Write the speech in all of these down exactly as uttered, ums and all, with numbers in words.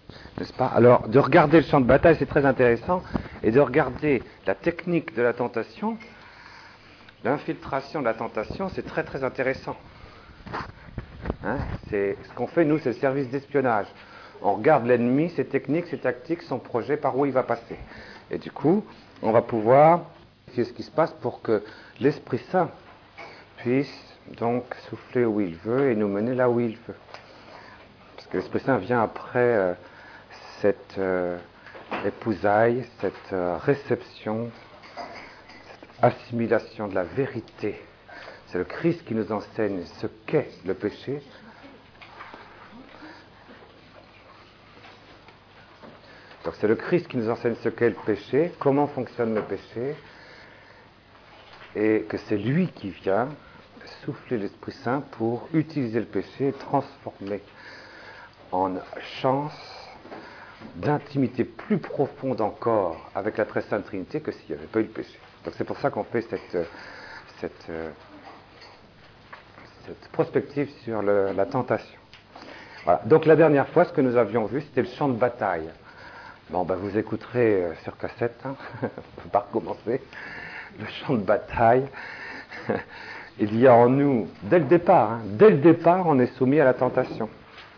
N'est-ce pas? Alors, de regarder le champ de bataille, c'est très intéressant, et de regarder la technique de la tentation, l'infiltration de la tentation, c'est très très intéressant. Hein? C'est, ce qu'on fait, nous, c'est le service d'espionnage. On regarde l'ennemi, ses techniques, ses tactiques, son projet, par où il va passer. Et du coup, on va pouvoir vérifier ce qui se passe pour que l'Esprit Saint puisse donc souffler où il veut et nous mener là où il veut. Parce que l'Esprit Saint vient après euh, cette euh, épousaille, cette euh, réception, cette assimilation de la vérité. C'est le Christ qui nous enseigne ce qu'est le péché. Donc c'est le Christ qui nous enseigne ce qu'est le péché, comment fonctionne le péché, et que c'est lui qui vient souffler l'Esprit Saint pour utiliser le péché et transformer en chance d'intimité plus profonde encore avec la très sainte Trinité que s'il n'y avait pas eu le péché. Donc c'est pour ça qu'on fait cette, cette, cette prospective sur le, la tentation. Voilà. Donc la dernière fois, ce que nous avions vu, c'était le champ de bataille. Bon, ben vous écouterez euh, sur cassette, hein. On ne peut pas recommencer. Le champ de bataille, il y a en nous, dès le départ, hein, dès le départ, on est soumis à la tentation.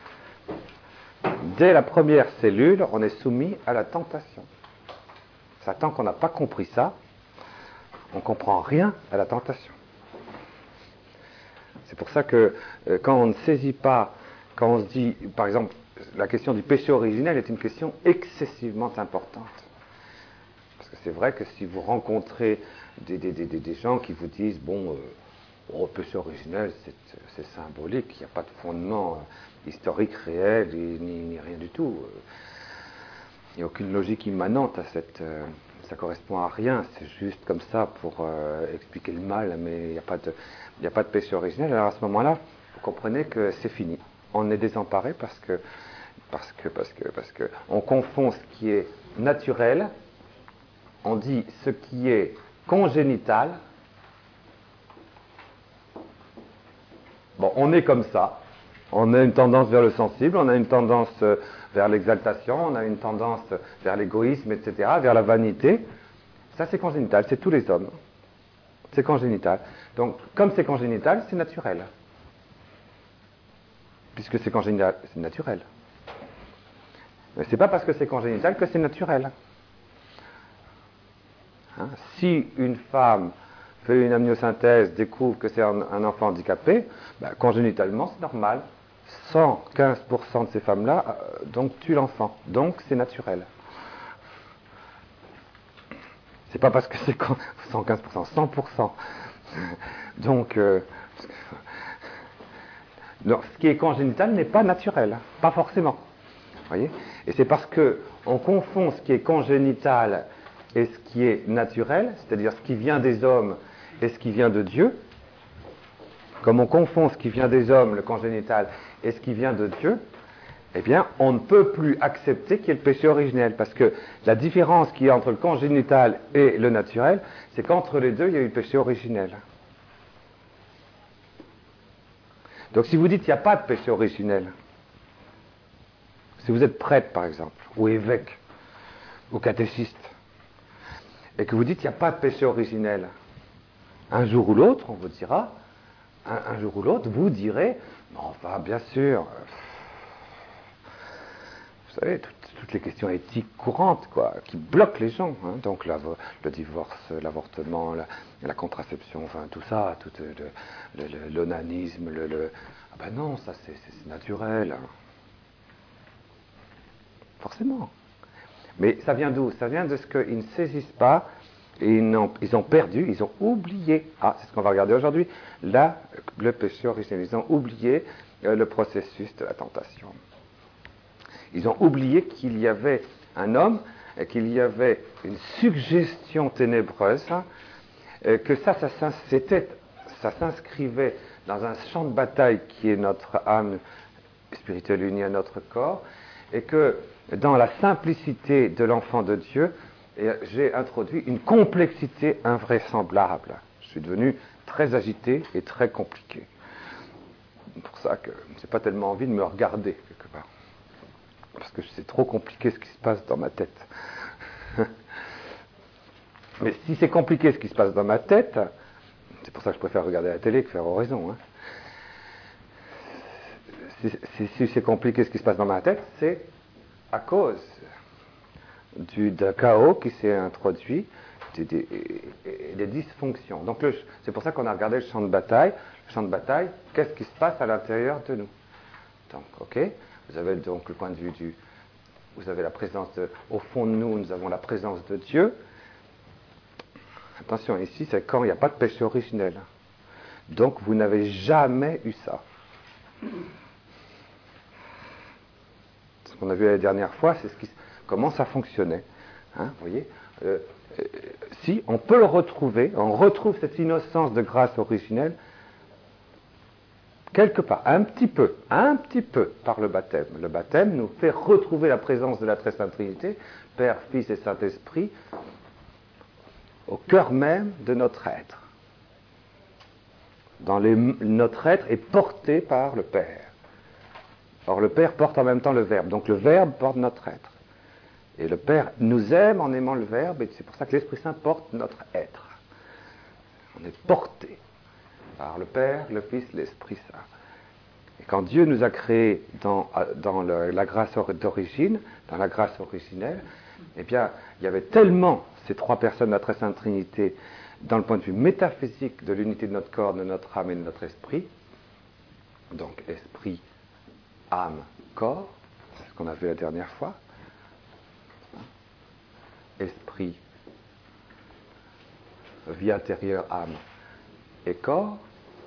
Dès la première cellule, on est soumis à la tentation. Ça, tant qu'on n'a pas compris ça, on ne comprend rien à la tentation. C'est pour ça que euh, quand on ne saisit pas, quand on se dit, par exemple, la question du péché originel est une question excessivement importante. Parce que c'est vrai que si vous rencontrez des, des, des, des gens qui vous disent, bon, euh, oh, le péché originel, c'est, c'est symbolique, il n'y a pas de fondement euh, historique réel, et, ni, ni rien du tout. Il n'y a aucune logique immanente à cette... Euh, ça ne correspond à rien, c'est juste comme ça pour euh, expliquer le mal, mais il n'y a pas de, il n'y a pas de péché originel. Alors à ce moment-là, vous comprenez que c'est fini. On est désemparé parce que parce que parce que parce que on confond ce qui est naturel, on dit ce qui est congénital. Bon, on est comme ça. On a une tendance vers le sensible, on a une tendance vers l'exaltation, on a une tendance vers l'égoïsme, et cetera, vers la vanité. Ça, c'est congénital, c'est tous les hommes. C'est congénital. Donc, comme c'est congénital, c'est naturel. Puisque c'est congénital, c'est naturel. Mais c'est pas parce que c'est congénital que c'est naturel. Hein? Si une femme fait une amniosynthèse, découvre que c'est un, un enfant handicapé, ben, congénitalement, c'est normal. cent quinze pour cent de ces femmes-là euh, donc tuent l'enfant. Donc c'est naturel. C'est pas parce que c'est cent quinze pour cent, cent pour cent. Donc, euh, non, ce qui est congénital n'est pas naturel, pas forcément. Voyez ? Et c'est parce que on confond ce qui est congénital et ce qui est naturel, c'est-à-dire ce qui vient des hommes et ce qui vient de Dieu. Comme on confond ce qui vient des hommes, le congénital, et ce qui vient de Dieu, eh bien, on ne peut plus accepter qu'il y ait le péché originel, parce que la différence qu'il y a entre le congénital et le naturel, c'est qu'entre les deux, il y a eu le péché originel. Donc, si vous dites qu'il n'y a pas de péché originel, si vous êtes prêtre, par exemple, ou évêque, ou catéchiste, et que vous dites qu'il n'y a pas de péché originel, un jour ou l'autre, on vous dira, un, un jour ou l'autre, vous direz, enfin, bien sûr, vous savez, toutes, toutes les questions éthiques courantes, quoi, qui bloquent les gens, hein, donc la, le divorce, l'avortement, la, la contraception, enfin, tout ça, tout le, le, le, l'onanisme, le, le... Ah ben non, ça c'est, c'est naturel. Hein. Forcément. Mais ça vient d'où? Ça vient de ce qu'ils ne saisissent pas, et ils, n'ont, ils ont perdu, ils ont oublié, ah, c'est ce qu'on va regarder aujourd'hui, là, le péché originel, ils ont oublié euh, le processus de la tentation. Ils ont oublié qu'il y avait un homme, et qu'il y avait une suggestion ténébreuse, hein, et que ça, ça, ça, c'était, ça s'inscrivait dans un champ de bataille qui est notre âme spirituelle unie à notre corps, et que dans la simplicité de l'enfant de Dieu, j'ai introduit une complexité invraisemblable. Je suis devenu très agité et très compliqué. C'est pour ça que je n'ai pas tellement envie de me regarder, quelque part. parce que c'est trop compliqué ce qui se passe dans ma tête. Mais si c'est compliqué ce qui se passe dans ma tête, c'est pour ça que je préfère regarder la télé que faire oraison. Hein. Si, si, si c'est compliqué ce qui se passe dans ma tête, c'est à cause du d'un chaos qui s'est introduit, des, des, des dysfonctions. Donc le, c'est pour ça qu'on a regardé le champ de bataille. Le champ de bataille, qu'est-ce qui se passe à l'intérieur de nous? Donc, ok, vous avez donc le point de vue du... Vous avez la présence de... Au fond de nous, nous avons la présence de Dieu. Attention, ici, c'est quand il n'y a pas de péché originel. Donc, vous n'avez jamais eu ça. Ce qu'on a vu la dernière fois, c'est ce qui, comment ça fonctionnait. Hein, vous voyez euh, euh, si, on peut le retrouver, on retrouve cette innocence de grâce originelle, quelque part, un petit peu, un petit peu par le baptême. Le baptême nous fait retrouver la présence de la Très Sainte Trinité, Père, Fils et Saint-Esprit, au cœur même de notre être. Dans les, notre être est porté par le Père. Or, le Père porte en même temps le Verbe. Donc, le Verbe porte notre être. Et le Père nous aime en aimant le Verbe, et c'est pour ça que l'Esprit Saint porte notre être. On est porté par le Père, le Fils, l'Esprit Saint. Et quand Dieu nous a créés dans, dans le, la grâce d'origine, dans la grâce originelle, eh bien, il y avait tellement ces trois personnes de la Très Sainte Trinité dans le point de vue métaphysique de l'unité de notre corps, de notre âme et de notre esprit. Donc, esprit, âme, corps, c'est ce qu'on a vu la dernière fois. Esprit, vie intérieure, âme et corps.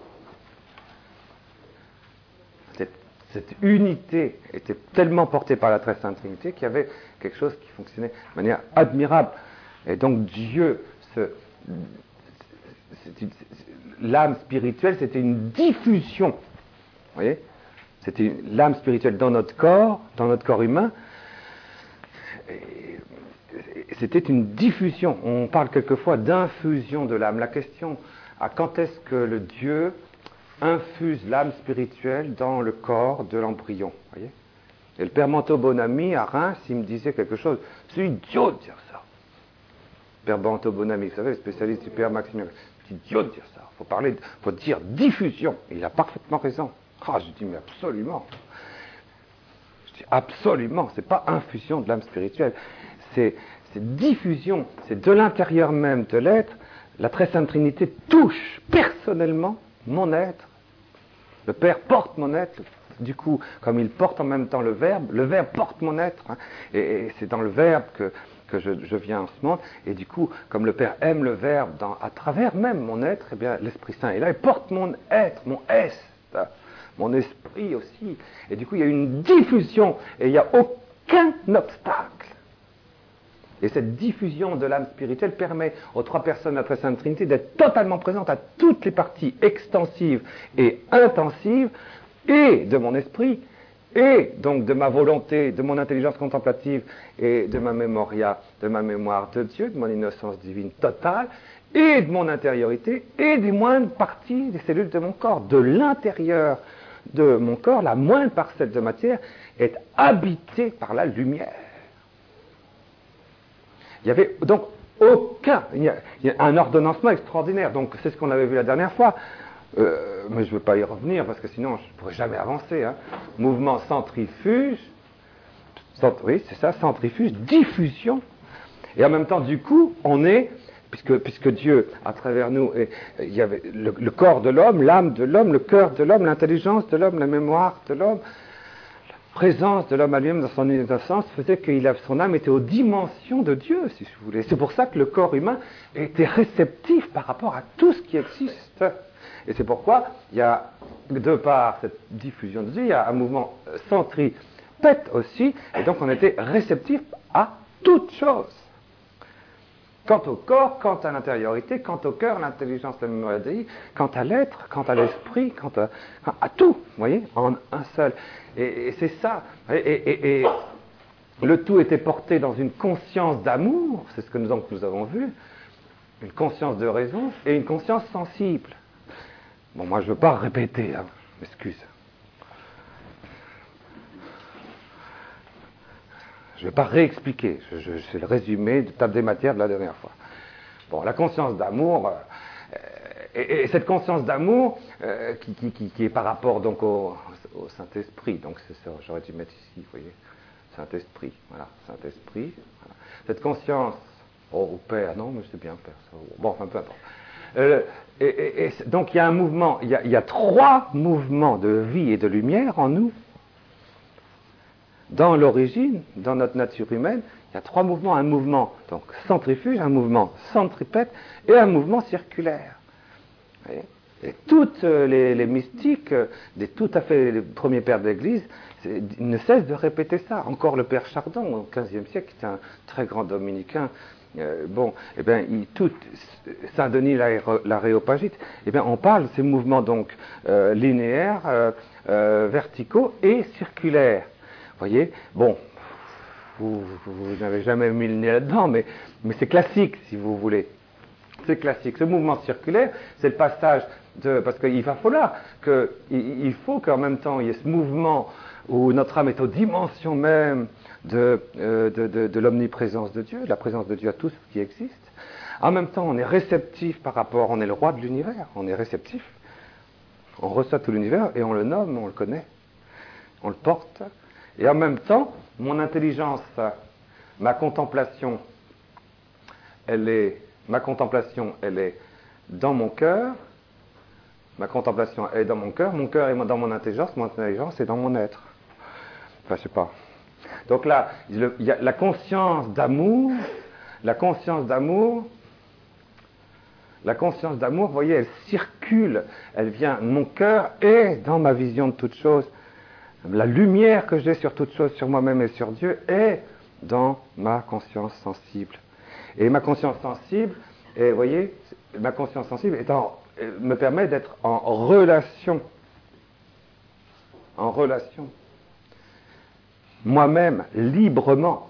Cette, cette unité était tellement portée par la Très Sainte Trinité qu'il y avait quelque chose qui fonctionnait de manière admirable. Et donc Dieu, ce, c'est une, c'est, l'âme spirituelle, c'était une diffusion. Vous voyez ? C'était une, l'âme spirituelle dans notre corps, dans notre corps humain. Et, c'était une diffusion. On parle quelquefois d'infusion de l'âme. La question à quand est-ce que le Dieu infuse l'âme spirituelle dans le corps de l'embryon. Voyez ? Et le père Manteau Bonamy à Reims, il me disait quelque chose. C'est idiot de dire ça. Père Manteau Bonamy, vous savez, le spécialiste du père Maximilien. C'est idiot de dire ça. Il faut parler, faut dire diffusion. Et il a parfaitement raison. Ah, je dis mais absolument. Je dis absolument. C'est pas infusion de l'âme spirituelle. C'est, c'est diffusion. C'est de l'intérieur même de l'être. La Très Sainte Trinité touche personnellement mon être. Le Père porte mon être. Du coup, comme il porte en même temps le Verbe, le Verbe porte mon être. Hein, et, et c'est dans le Verbe que, que je, je viens en ce monde. Et du coup, comme le Père aime le Verbe dans, à travers même mon être, eh bien, l'Esprit Saint est là. Il porte mon être, mon est, mon esprit aussi. Et du coup, il y a une diffusion. Et il n'y a aucun obstacle. Et cette diffusion de l'âme spirituelle permet aux trois personnes de la Très Sainte Trinité d'être totalement présentes à toutes les parties extensives et intensives et de mon esprit, et donc de ma volonté, de mon intelligence contemplative et de ma mémoria, de ma mémoire de Dieu, de mon innocence divine totale, et de mon intériorité, et des moindres parties des cellules de mon corps. De l'intérieur de mon corps, la moindre parcelle de matière est habitée par la lumière. Il n'y avait donc aucun, il y, a, il y a un ordonnancement extraordinaire. Donc c'est ce qu'on avait vu la dernière fois, euh, mais je ne veux pas y revenir parce que sinon je ne pourrais jamais avancer. Hein. Mouvement centrifuge, oui c'est ça, centrifuge, diffusion. Et en même temps, du coup, on est, puisque, puisque Dieu, à travers nous, et, il y avait le, le corps de l'homme, l'âme de l'homme, le cœur de l'homme, l'intelligence de l'homme, la mémoire de l'homme, présence de l'homme à lui-même dans son innocence faisait que il a, son âme était aux dimensions de Dieu, si vous voulez. C'est pour ça que le corps humain était réceptif par rapport à tout ce qui existe. Et c'est pourquoi il y a, de par cette diffusion de Dieu, il y a un mouvement centripète aussi, et donc on était réceptif à toute chose. Quant au corps, quant à l'intériorité, quant au cœur, l'intelligence, la mémoire, quant à l'être, quant à l'esprit, quant à, à tout, vous voyez, en un seul. Et, et c'est ça. Et, et, et le tout était porté dans une conscience d'amour, c'est ce que nous, donc, nous avons vu, une conscience de raison et une conscience sensible. Bon, moi je ne veux pas répéter, hein, m'excuse. Je ne vais pas réexpliquer, je, je, c'est le résumé de table des matières de la dernière fois. Bon, la conscience d'amour, euh, et, et cette conscience d'amour euh, qui, qui, qui, qui est par rapport donc au, au Saint-Esprit, donc c'est ça, j'aurais dû mettre ici, vous voyez, Saint-Esprit, voilà, Saint-Esprit. Voilà. Cette conscience, oh, au Père, non, mais c'est bien Père, ça, bon, enfin, peu importe. Euh, et, et, et, donc il y a un mouvement, il y a, il y a trois mouvements de vie et de lumière en nous. Dans l'origine, dans notre nature humaine, il y a trois mouvements. Un mouvement donc centrifuge, un mouvement centripète et un mouvement circulaire. Vous voyez ? Et toutes les, les mystiques, des tout à fait les premiers pères de l'Église, ne cessent de répéter ça. Encore le père Chardon, au quinzième siècle, qui était un très grand dominicain, euh, bon, eh bien, il, tout, Saint-Denis l'Aréopagite, eh bien, on parle de ces mouvements donc euh, linéaires, euh, euh, verticaux et circulaires. Vous voyez, bon, vous, vous, vous n'avez jamais mis le nez là-dedans, mais, mais c'est classique, si vous voulez. C'est classique. Ce mouvement circulaire, c'est le passage de... Parce qu'il va falloir que... Il faut qu'en même temps, il y ait ce mouvement où notre âme est aux dimensions même de, euh, de, de, de l'omniprésence de Dieu, de la présence de Dieu à tout ce qui existe. En même temps, on est réceptif par rapport... On est le roi de l'univers, on est réceptif. On reçoit tout l'univers et on le nomme, on le connaît. On le porte. Et en même temps, mon intelligence, ma contemplation, elle est... Ma contemplation, elle est dans mon cœur. Ma contemplation est dans mon cœur. Mon cœur est dans mon intelligence. Mon intelligence est dans mon être. Enfin, je sais pas. Donc là, il y a la conscience d'amour. La conscience d'amour. La conscience d'amour, vous voyez, elle circule. Elle vient. Mon cœur est dans ma vision de toute chose. La lumière que j'ai sur toute chose, sur moi-même et sur Dieu, est dans ma conscience sensible. Et ma conscience sensible, et vous voyez, ma conscience sensible est en, me permet d'être en relation, en relation, moi-même, librement,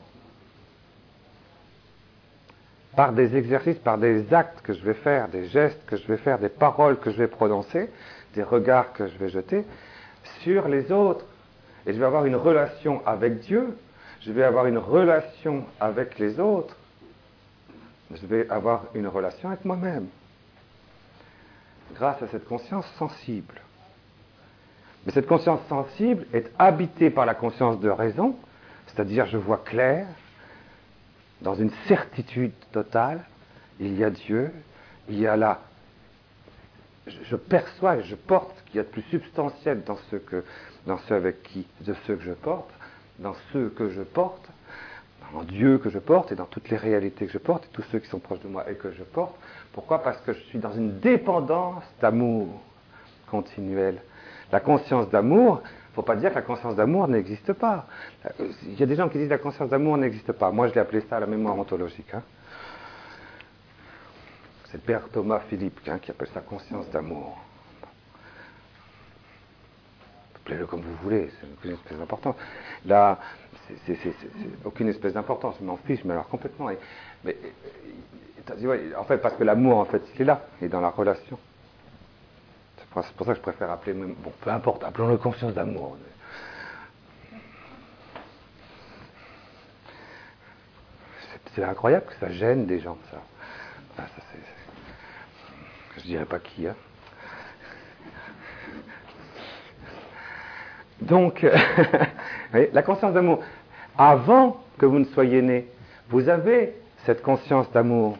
par des exercices, par des actes que je vais faire, des gestes que je vais faire, des paroles que je vais prononcer, des regards que je vais jeter sur les autres. Et je vais avoir une relation avec Dieu, je vais avoir une relation avec les autres, je vais avoir une relation avec moi-même, grâce à cette conscience sensible. Mais cette conscience sensible est habitée par la conscience de raison, c'est-à-dire je vois clair, dans une certitude totale, il y a Dieu, il y a là, je perçois et je porte ce qu'il y a de plus substantiel dans ce que, dans ceux avec qui, de ceux que je porte, dans ceux que je porte, en Dieu que je porte et dans toutes les réalités que je porte et tous ceux qui sont proches de moi et que je porte. Pourquoi ? Parce que je suis dans une dépendance d'amour continuelle. La conscience d'amour, il ne faut pas dire que la conscience d'amour n'existe pas. Il y a des gens qui disent que la conscience d'amour n'existe pas. Moi, je l'ai appelé ça la mémoire ontologique. Hein. C'est le père Thomas Philippe hein, qui appelle ça conscience d'amour. Appelez-le comme vous voulez, c'est aucune espèce d'importance. Là, c'est, c'est, c'est, c'est aucune espèce d'importance, je m'en fiche, mais alors complètement. Et, mais, et, en fait, parce que l'amour, en fait, il est là, il est dans la relation. C'est pour, c'est pour ça que je préfère appeler, même, bon, peu importe, appelons-le conscience d'amour. C'est, c'est incroyable que ça gêne des gens, ça. Enfin, ça c'est, c'est, je dirais pas qui, hein. Donc, la conscience d'amour. Avant que vous ne soyez né, vous avez cette conscience d'amour.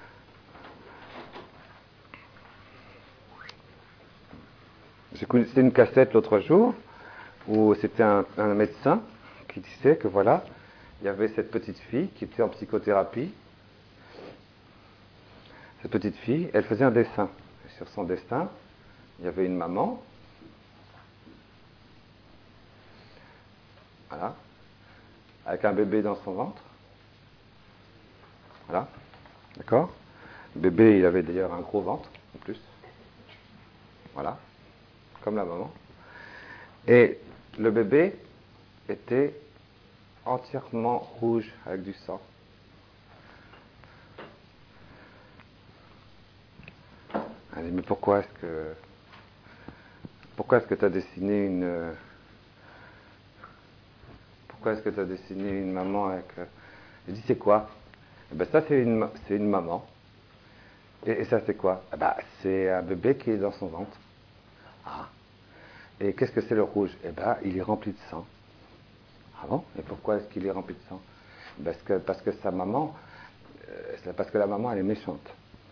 J'ai écouté une cassette l'autre jour où c'était un, un médecin qui disait que voilà, il y avait cette petite fille qui était en psychothérapie. Cette petite fille, elle faisait un dessin. Et sur son dessin, il y avait une maman. Voilà. Avec un bébé dans son ventre. Voilà. D'accord ? Le bébé, il avait d'ailleurs un gros ventre, en plus. Voilà. Comme la maman. Et le bébé était entièrement rouge, avec du sang. Elle dit, mais pourquoi est-ce que... Pourquoi est-ce que tu as dessiné une... pourquoi est-ce que tu as dessiné une maman avec... Euh... Je dis, c'est quoi? Eh ben ça, c'est une, c'est une maman. Et, et ça, c'est quoi? Eh ben, c'est un bébé qui est dans son ventre. Ah. Et qu'est-ce que c'est le rouge? Eh ben, il est rempli de sang. Ah bon? Et pourquoi est-ce qu'il est rempli de sang? Parce que, parce que sa maman, euh, c'est parce que la maman, elle est méchante.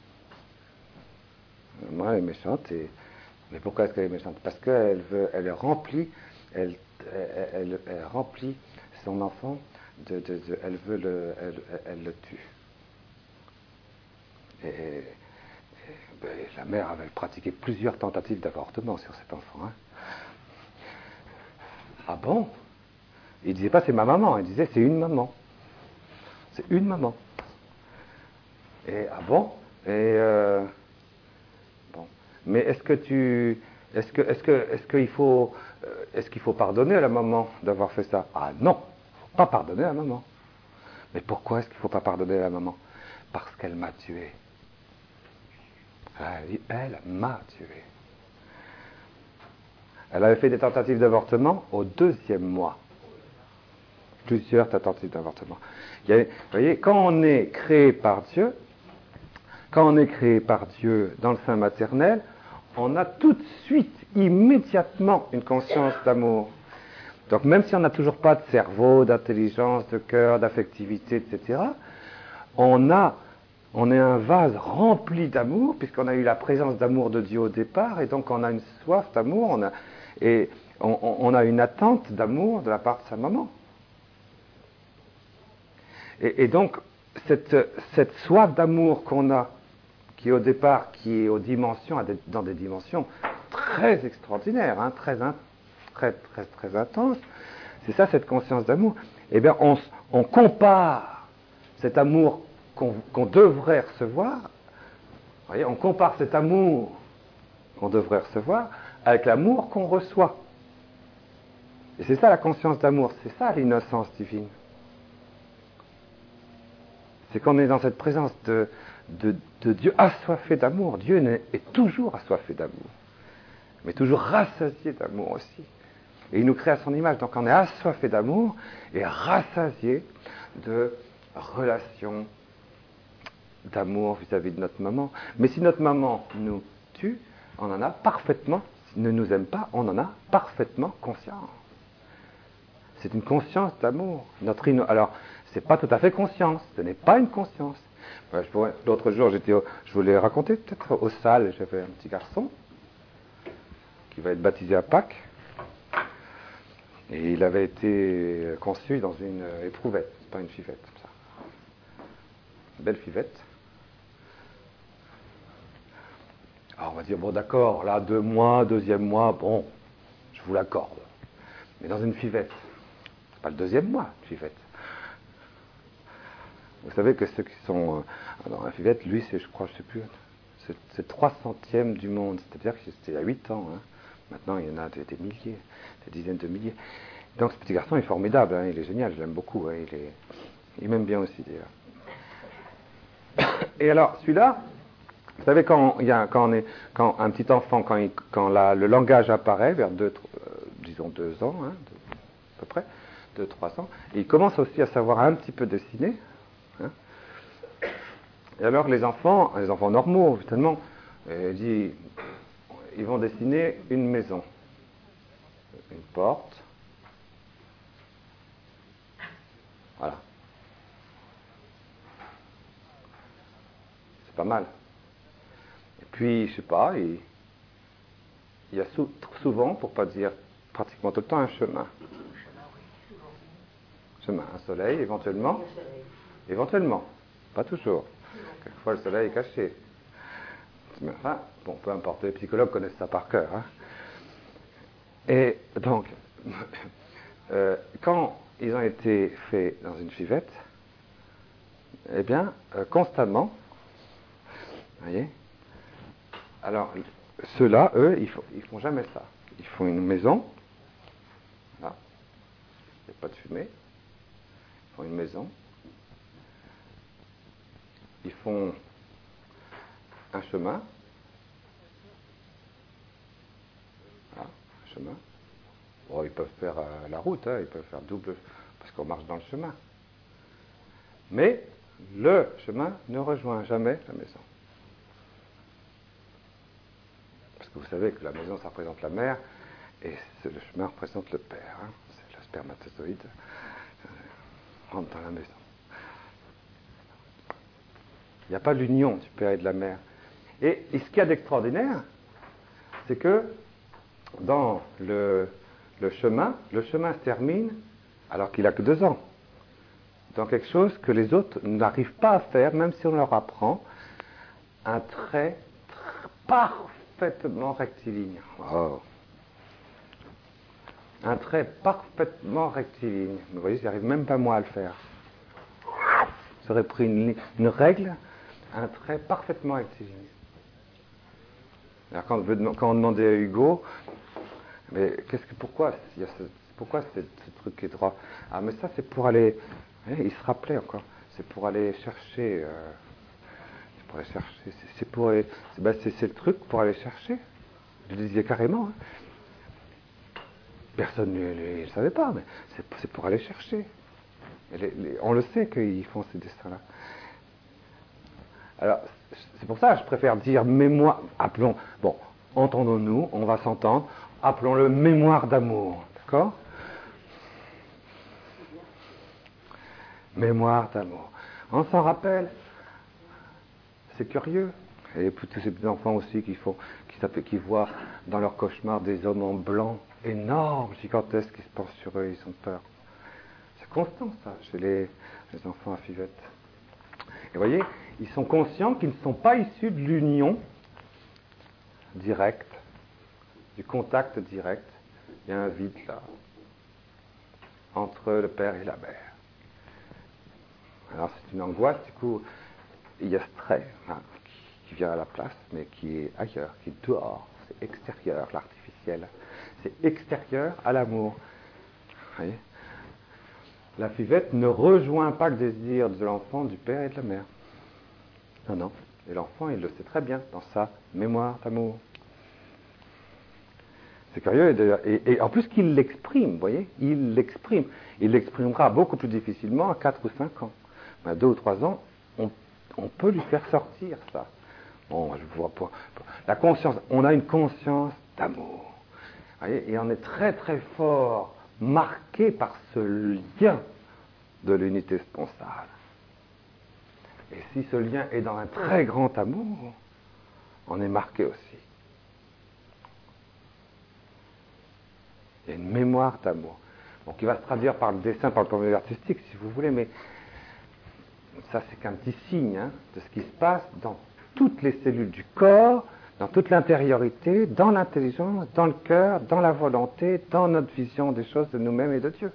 La maman, elle est méchante. Et... Mais pourquoi est-ce qu'elle est méchante? Parce qu'elle veut, elle remplit, elle, elle, elle, elle remplit son enfant, de, de, de, elle veut le, elle, elle le tue. Et, et ben, la mère avait pratiqué plusieurs tentatives d'avortement sur cet enfant. Hein. Ah bon? Il disait pas c'est ma maman, il disait c'est une maman. C'est une maman. Et ah bon? Et euh, bon. Mais est-ce que tu, est-ce que, est-ce que, est-ce qu'il faut, est-ce qu'il faut pardonner à la maman d'avoir fait ça? Ah non, faut pas pardonner à la maman. Mais pourquoi est-ce qu'il ne faut pas pardonner à la maman? Parce qu'elle m'a tué. Elle, elle m'a tué. Elle avait fait des tentatives d'avortement au deuxième mois. Plusieurs tentatives d'avortement. Il y a, vous voyez, quand on est créé par Dieu, quand on est créé par Dieu dans le sein maternel, on a tout de suite, immédiatement, une conscience d'amour. Donc même si on n'a toujours pas de cerveau, d'intelligence, de cœur, d'affectivité, et cetera, on a, on est un vase rempli d'amour, puisqu'on a eu la présence d'amour de Dieu au départ, et donc on a une soif d'amour, on a, et on, on a une attente d'amour de la part de sa maman. Et, et donc, cette, cette soif d'amour qu'on a, qui au départ, qui est aux dimensions, dans des dimensions très extraordinaires, hein, très, très, très, très intenses, c'est ça, cette conscience d'amour. Eh bien, on, on compare cet amour qu'on, qu'on devrait recevoir, vous voyez, on compare cet amour qu'on devrait recevoir avec l'amour qu'on reçoit. Et c'est ça la conscience d'amour, c'est ça l'innocence divine. C'est qu'on est dans cette présence de, de, de Dieu assoiffé d'amour. Dieu est toujours assoiffé d'amour, mais toujours rassasié d'amour aussi. Et il nous crée à son image, donc on est assoiffé d'amour et rassasié de relations d'amour vis-à-vis de notre maman. Mais si notre maman nous tue, on en a parfaitement, ne nous aime pas, on en a parfaitement conscience. C'est une conscience d'amour. Notre inno... Alors, c'est pas tout à fait conscience, ce n'est pas une conscience. Ouais, je pourrais... L'autre jour, j'étais au... je voulais raconter peut-être au salle, j'avais un petit garçon qui va être baptisé à Pâques. Et il avait été conçu dans une éprouvette, c'est pas une fivette, comme ça. Une belle fivette. Alors on va dire, bon d'accord, là, deux mois, deuxième mois, bon, je vous l'accorde. Mais dans une fivette, c'est pas le deuxième mois, une fivette. Vous savez que ceux qui sont euh, dans la fivette, lui, c'est, je crois, je sais plus, c'est, c'est trois centièmes du monde, c'est-à-dire que c'était il y a huit ans, hein. Maintenant, il y en a des, des milliers, des dizaines de milliers. Donc, ce petit garçon est formidable, hein, il est génial, je l'aime beaucoup, hein, il, est, il m'aime bien aussi, d'ailleurs. Et alors, celui-là, vous savez, quand, il y a, quand, on est, quand un petit enfant, quand, il, quand la, le langage apparaît, vers deux, euh, disons deux ans, hein, deux, à peu près, deux, trois ans, et il commence aussi à savoir un petit peu dessiner. Hein. Et alors, les enfants, les enfants normaux, finalement, euh, dit, ils vont dessiner une maison, une porte, voilà. C'est pas mal. Et puis, je sais pas, il, il y a sou, souvent, pour pas dire pratiquement tout le temps, un chemin. Chemin, un soleil, éventuellement. Éventuellement, pas toujours. Quelquefois, le soleil est caché. Mais enfin, bon, peu importe, les psychologues connaissent ça par cœur. Hein. Et donc, euh, quand ils ont été faits dans une fivette, eh bien, euh, constamment, vous voyez, alors, ceux-là, eux, ils font, ils font jamais ça. Ils font une maison, là, il n'y a pas de fumée, ils font une maison, ils font un chemin, là, un chemin. Bon, ils peuvent faire euh, la route, hein, ils peuvent faire double, parce qu'on marche dans le chemin. Mais le chemin ne rejoint jamais la maison. Parce que vous savez que la maison, ça représente la mère, et le chemin représente le père. Hein. C'est le spermatozoïde euh, rentre dans la maison. Il n'y a pas l'union du père et de la mère. Et, et ce qu'il y a d'extraordinaire, c'est que dans le, le chemin, le chemin se termine alors qu'il n'a que deux ans. Dans quelque chose que les autres n'arrivent pas à faire, même si on leur apprend, un trait parfaitement rectiligne. Wow. Un trait parfaitement rectiligne. Vous voyez, j'arrive même pas moi à le faire. J'aurais pris une, une règle, un trait parfaitement rectiligne. Alors quand on, veut, quand on demandait à Hugo, mais qu'est-ce que pourquoi il y a ce, pourquoi ce, ce truc qui est droit? Ah mais ça c'est pour aller, hein, il se rappelait encore, c'est pour aller chercher, euh, c'est pour aller chercher, c'est, c'est pour, c'est, ben c'est, c'est le truc pour aller chercher. Je le disais carrément. Hein. Personne ne le savait pas, mais c'est, c'est pour aller chercher. Les, les, on le sait qu'ils font ces dessins-là. Alors, c'est pour ça que je préfère dire mémoire, appelons, bon, entendons-nous, on va s'entendre, appelons-le mémoire d'amour, d'accord? Mémoire d'amour. On s'en rappelle. C'est curieux. Et pour tous ces petits enfants aussi qui, font, qui, qui voient dans leur cauchemar des hommes en blanc, énormes, gigantesques, qui se pensent sur eux, ils ont peur. C'est constant ça, chez les, les enfants à Fivette. Et vous voyez, ils sont conscients qu'ils ne sont pas issus de l'union directe, du contact direct. Il y a un vide là, entre le père et la mère. Alors c'est une angoisse, du coup, il y a ce trait hein, qui, qui vient à la place, mais qui est ailleurs, qui est dehors, c'est extérieur, l'artificiel. C'est extérieur à l'amour. Vous voyez ? La fivette ne rejoint pas le désir de l'enfant, du père et de la mère. Non, non. Et l'enfant, il le sait très bien dans sa mémoire d'amour. C'est curieux. Et, et, et en plus qu'il l'exprime, vous voyez, il l'exprime. Il l'exprimera beaucoup plus difficilement à quatre ou cinq ans. Mais à deux ou trois ans, on, on peut lui faire sortir ça. Bon, je vois pas. La conscience, on a une conscience d'amour. Vous voyez, et on est très très fort marqué par ce lien de l'unité sponsale. Et si ce lien est dans un très grand amour, on est marqué aussi. Il y a une mémoire d'amour. Donc qui va se traduire par le dessin, par le point de vue artistique, si vous voulez, mais ça c'est qu'un petit signe hein, de ce qui se passe dans toutes les cellules du corps, dans toute l'intériorité, dans l'intelligence, dans le cœur, dans la volonté, dans notre vision des choses de nous-mêmes et de Dieu.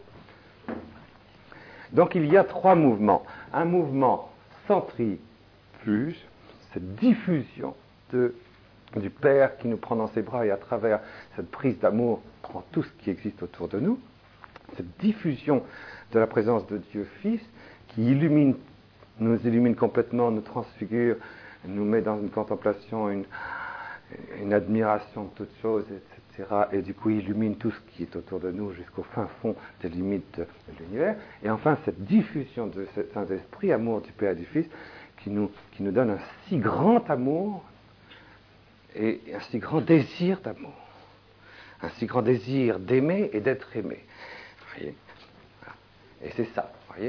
Donc il y a trois mouvements. Un mouvement centrifuge, cette diffusion de, du Père qui nous prend dans ses bras et à travers cette prise d'amour prend tout ce qui existe autour de nous. Cette diffusion de la présence de Dieu Fils qui illumine, nous illumine complètement, nous transfigure, nous met dans une contemplation, une, une admiration de toutes choses, et cetera. Et du coup, il illumine tout ce qui est autour de nous jusqu'au fin fond des limites de l'univers. Et enfin, cette diffusion de ce Saint-Esprit, amour du Père et du Fils, qui nous, qui nous donne un si grand amour et un si grand désir d'amour. Un si grand désir d'aimer et d'être aimé. Vous voyez ? Et c'est ça, vous voyez ?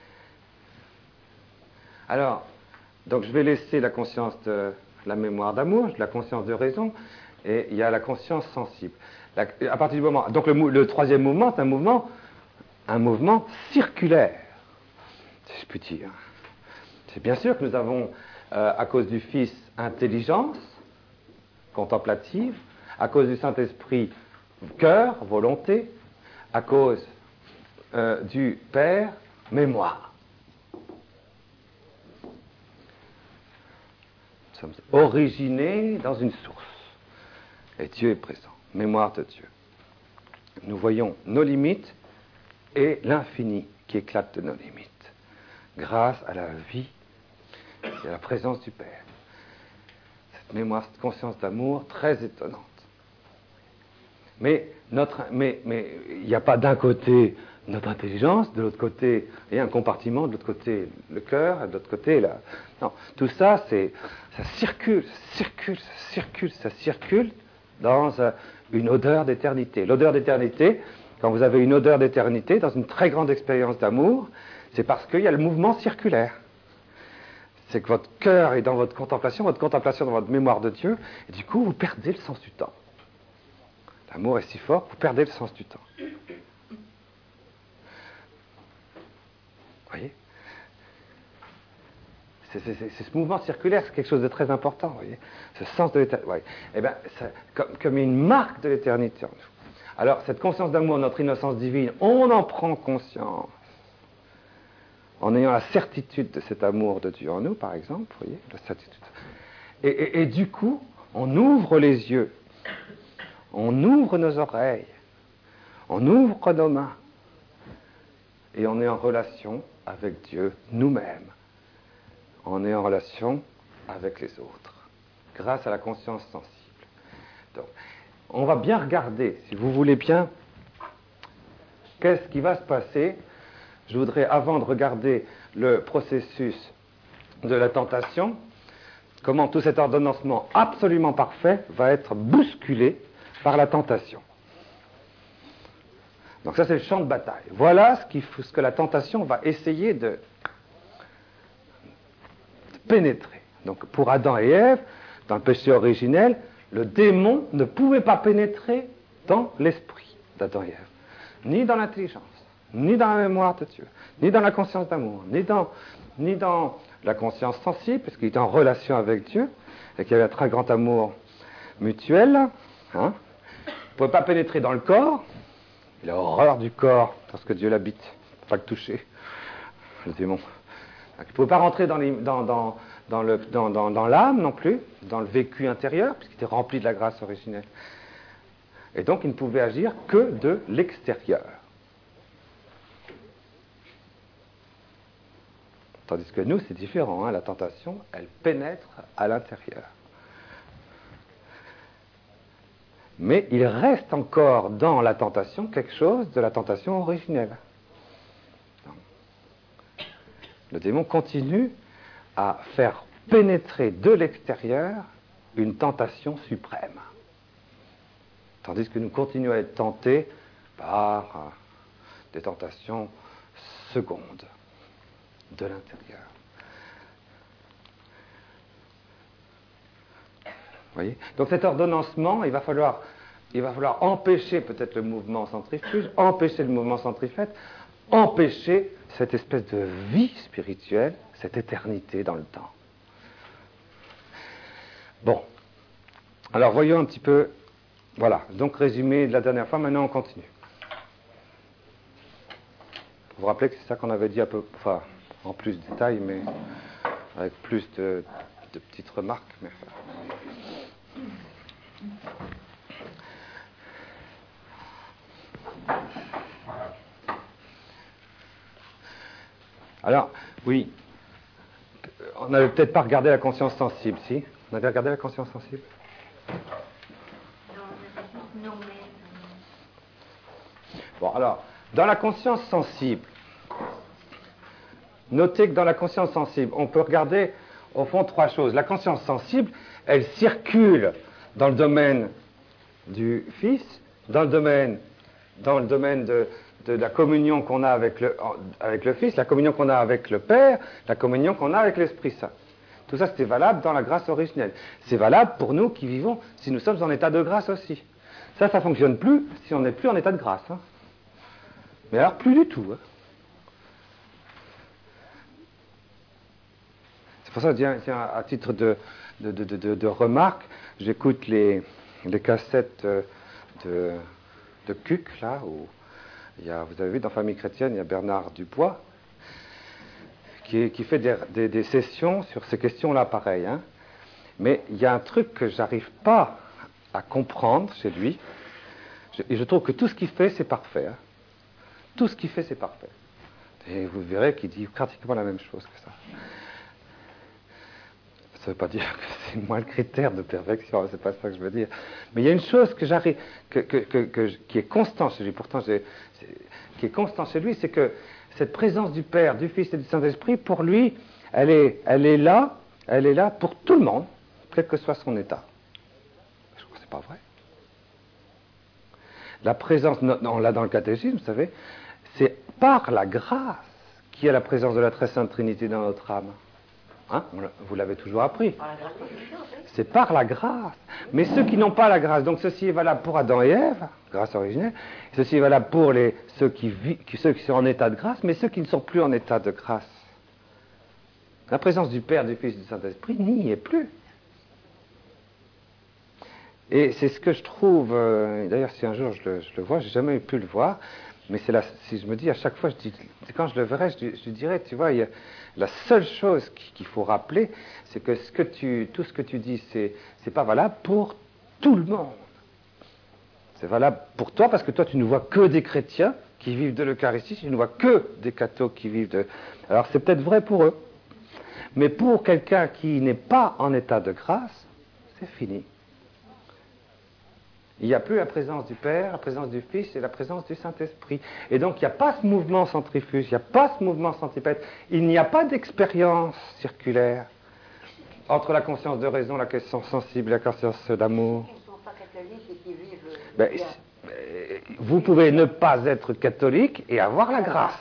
Alors, donc je vais laisser la conscience de la mémoire d'amour, la conscience de raison, et il y a la conscience sensible. La, à partir du moment, donc le, le troisième mouvement, c'est un mouvement, un mouvement circulaire, si je puis dire. C'est bien sûr que nous avons, euh, à cause du Fils, intelligence contemplative, à cause du Saint-Esprit, cœur, volonté, à cause euh, du Père, mémoire. Nous sommes originés dans une source. Et Dieu est présent. Mémoire de Dieu. Nous voyons nos limites et l'infini qui éclate de nos limites. Grâce à la vie et à la présence du Père. Cette mémoire, cette conscience d'amour très étonnante. Mais notre, mais, mais il n'y a pas d'un côté notre intelligence, de l'autre côté, il y a un compartiment, de l'autre côté le cœur, de l'autre côté la... Non, tout ça, c'est, ça circule, ça circule, ça circule, ça circule dans euh, une odeur d'éternité. L'odeur d'éternité, quand vous avez une odeur d'éternité dans une très grande expérience d'amour, c'est parce qu'il y a le mouvement circulaire. C'est que votre cœur est dans votre contemplation, votre contemplation dans votre mémoire de Dieu, et du coup, vous perdez le sens du temps. L'amour est si fort, vous perdez le sens du temps. Vous voyez, c'est, c'est, c'est, c'est ce mouvement circulaire, c'est quelque chose de très important. Vous voyez, ce sens de l'éternité. Ouais. Eh bien, comme, comme une marque de l'éternité en nous. Alors, cette conscience d'amour, notre innocence divine, on en prend conscience en ayant la certitude de cet amour de Dieu en nous, par exemple. Vous voyez, la certitude. Et, et, et du coup, on ouvre les yeux, on ouvre nos oreilles, on ouvre nos mains, et on est en relation avec Dieu nous-mêmes. On est en relation avec les autres, grâce à la conscience sensible. Donc, on va bien regarder, si vous voulez bien, qu'est-ce qui va se passer. Je voudrais, avant de regarder le processus de la tentation, comment tout cet ordonnancement absolument parfait va être bousculé par la tentation. Donc ça, c'est le champ de bataille. Voilà ce, qui, ce que la tentation va essayer de, de pénétrer. Donc pour Adam et Ève, dans le péché originel, le démon ne pouvait pas pénétrer dans l'esprit d'Adam et Ève, ni dans l'intelligence, ni dans la mémoire de Dieu, ni dans la conscience d'amour, ni dans, ni dans la conscience sensible, parce qu'il était en relation avec Dieu, et qu'il y avait un très grand amour mutuel. Hein. Il ne pouvait pas pénétrer dans le corps. Il a horreur du corps lorsque Dieu l'habite. Il ne faut pas le toucher, le démon. Il ne pouvait pas rentrer dans, les, dans, dans, dans, le, dans, dans, dans l'âme non plus, dans le vécu intérieur, puisqu'il était rempli de la grâce originelle. Et donc, il ne pouvait agir que de l'extérieur. Tandis que nous, c'est différent. Hein, la tentation, elle pénètre à l'intérieur. Mais il reste encore dans la tentation quelque chose de la tentation originelle. Le démon continue à faire pénétrer de l'extérieur une tentation suprême. Tandis que nous continuons à être tentés par des tentations secondes de l'intérieur. Voyez ? Donc cet ordonnancement, il va falloir, il va falloir empêcher peut-être le mouvement centrifuge, empêcher le mouvement centrifète, empêcher cette espèce de vie spirituelle, cette éternité dans le temps. Bon, alors voyons un petit peu, voilà, donc résumé de la dernière fois, maintenant on continue. Vous vous rappelez que c'est ça qu'on avait dit un peu, enfin, en plus de détails, mais avec plus de, de petites remarques, mais enfin. Alors, oui, on n'avait peut-être pas regardé la conscience sensible, si ? On avait regardé la conscience sensible ? Non, mais... Bon, alors, dans la conscience sensible, notez que dans la conscience sensible, on peut regarder, au fond, trois choses. La conscience sensible, elle circule dans le domaine du Fils, dans le domaine, dans le domaine de, de la communion qu'on a avec le, avec le Fils, la communion qu'on a avec le Père, la communion qu'on a avec l'Esprit Saint. Tout ça, c'était valable dans la grâce originelle. C'est valable pour nous qui vivons, si nous sommes en état de grâce aussi. Ça, ça ne fonctionne plus si on n'est plus en état de grâce. Hein. Mais alors, plus du tout. Hein. C'est pour ça que, tiens, tiens, à titre de, de, de, de, de remarque, j'écoute les, les cassettes de, de Cuc, là, où il y a, vous avez vu, dans Famille chrétienne, il y a Bernard Dubois, qui, qui fait des, des, des sessions sur ces questions-là, pareil. Hein. Mais il y a un truc que j'arrive pas à comprendre chez lui, je, et je trouve que tout ce qu'il fait, c'est parfait. Hein. Tout ce qu'il fait, c'est parfait. Et vous verrez qu'il dit pratiquement la même chose que ça. Ça ne veut pas dire que c'est moi le critère de perfection, c'est pas ça que je veux dire. Mais il y a une chose que j'arrive, que, que, que, que, qui est constante chez lui, pourtant j'ai, qui est constante chez lui, c'est que cette présence du Père, du Fils et du Saint-Esprit, pour lui, elle est, elle est là, elle est là pour tout le monde, quel que soit son état. Je crois que c'est pas vrai. La présence, on l'a dans le catéchisme, vous savez, c'est par la grâce qu'il y a la présence de la très sainte Trinité dans notre âme. Hein, vous l'avez toujours appris. C'est par la grâce. Mais ceux qui n'ont pas la grâce, donc ceci est valable pour Adam et Ève, grâce originelle, ceci est valable pour les, ceux, qui vivent, ceux qui sont en état de grâce, mais ceux qui ne sont plus en état de grâce. La présence du Père, du Fils et du Saint-Esprit n'y est plus. Et c'est ce que je trouve, euh, d'ailleurs si un jour je le, je le vois, j'ai jamais pu le voir, mais c'est là, si je me dis à chaque fois, je dis, quand je le verrai, je, je dirais, tu vois, il y a, la seule chose qu'il faut rappeler, c'est que, ce que tu, tout ce que tu dis, c'est, c'est pas valable pour tout le monde. C'est valable pour toi, parce que toi, tu ne vois que des chrétiens qui vivent de l'Eucharistie, tu ne vois que des cathos qui vivent de... Alors, c'est peut-être vrai pour eux. Mais pour quelqu'un qui n'est pas en état de grâce, c'est fini. Il n'y a plus la présence du Père, la présence du Fils et la présence du Saint-Esprit. Et donc, il n'y a pas ce mouvement centrifuge, il n'y a pas ce mouvement centripète, il n'y a pas d'expérience circulaire entre la conscience de raison, la conscience sensible et la conscience d'amour. Ils ne sont pas catholiques et qui vivent... Ben, vous pouvez ne pas être catholique et avoir la grâce.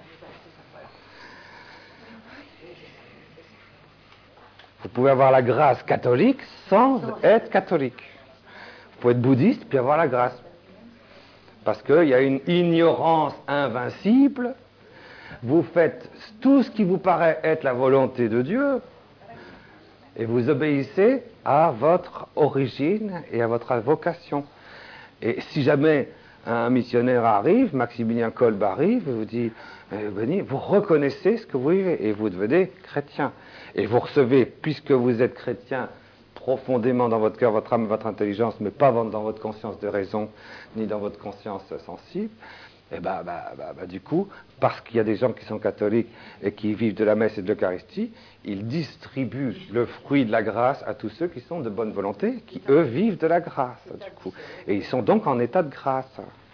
Vous pouvez avoir la grâce catholique sans être catholique. Vous pouvez être bouddhiste puis avoir la grâce. Parce qu'il y a une ignorance invincible. Vous faites tout ce qui vous paraît être la volonté de Dieu et vous obéissez à votre origine et à votre vocation. Et si jamais un missionnaire arrive, Maximilien Kolb arrive et vous dit eh, venez, vous reconnaissez ce que vous vivez et vous devenez chrétien. Et vous recevez, puisque vous êtes chrétien, profondément dans votre cœur, votre âme, votre intelligence, mais pas dans votre conscience de raison, ni dans votre conscience sensible, et ben, bah, bah, bah, du coup, parce qu'il y a des gens qui sont catholiques et qui vivent de la messe et de l'Eucharistie, ils distribuent le fruit de la grâce à tous ceux qui sont de bonne volonté, qui eux vivent de la grâce, du coup. Et ils sont donc en état de grâce.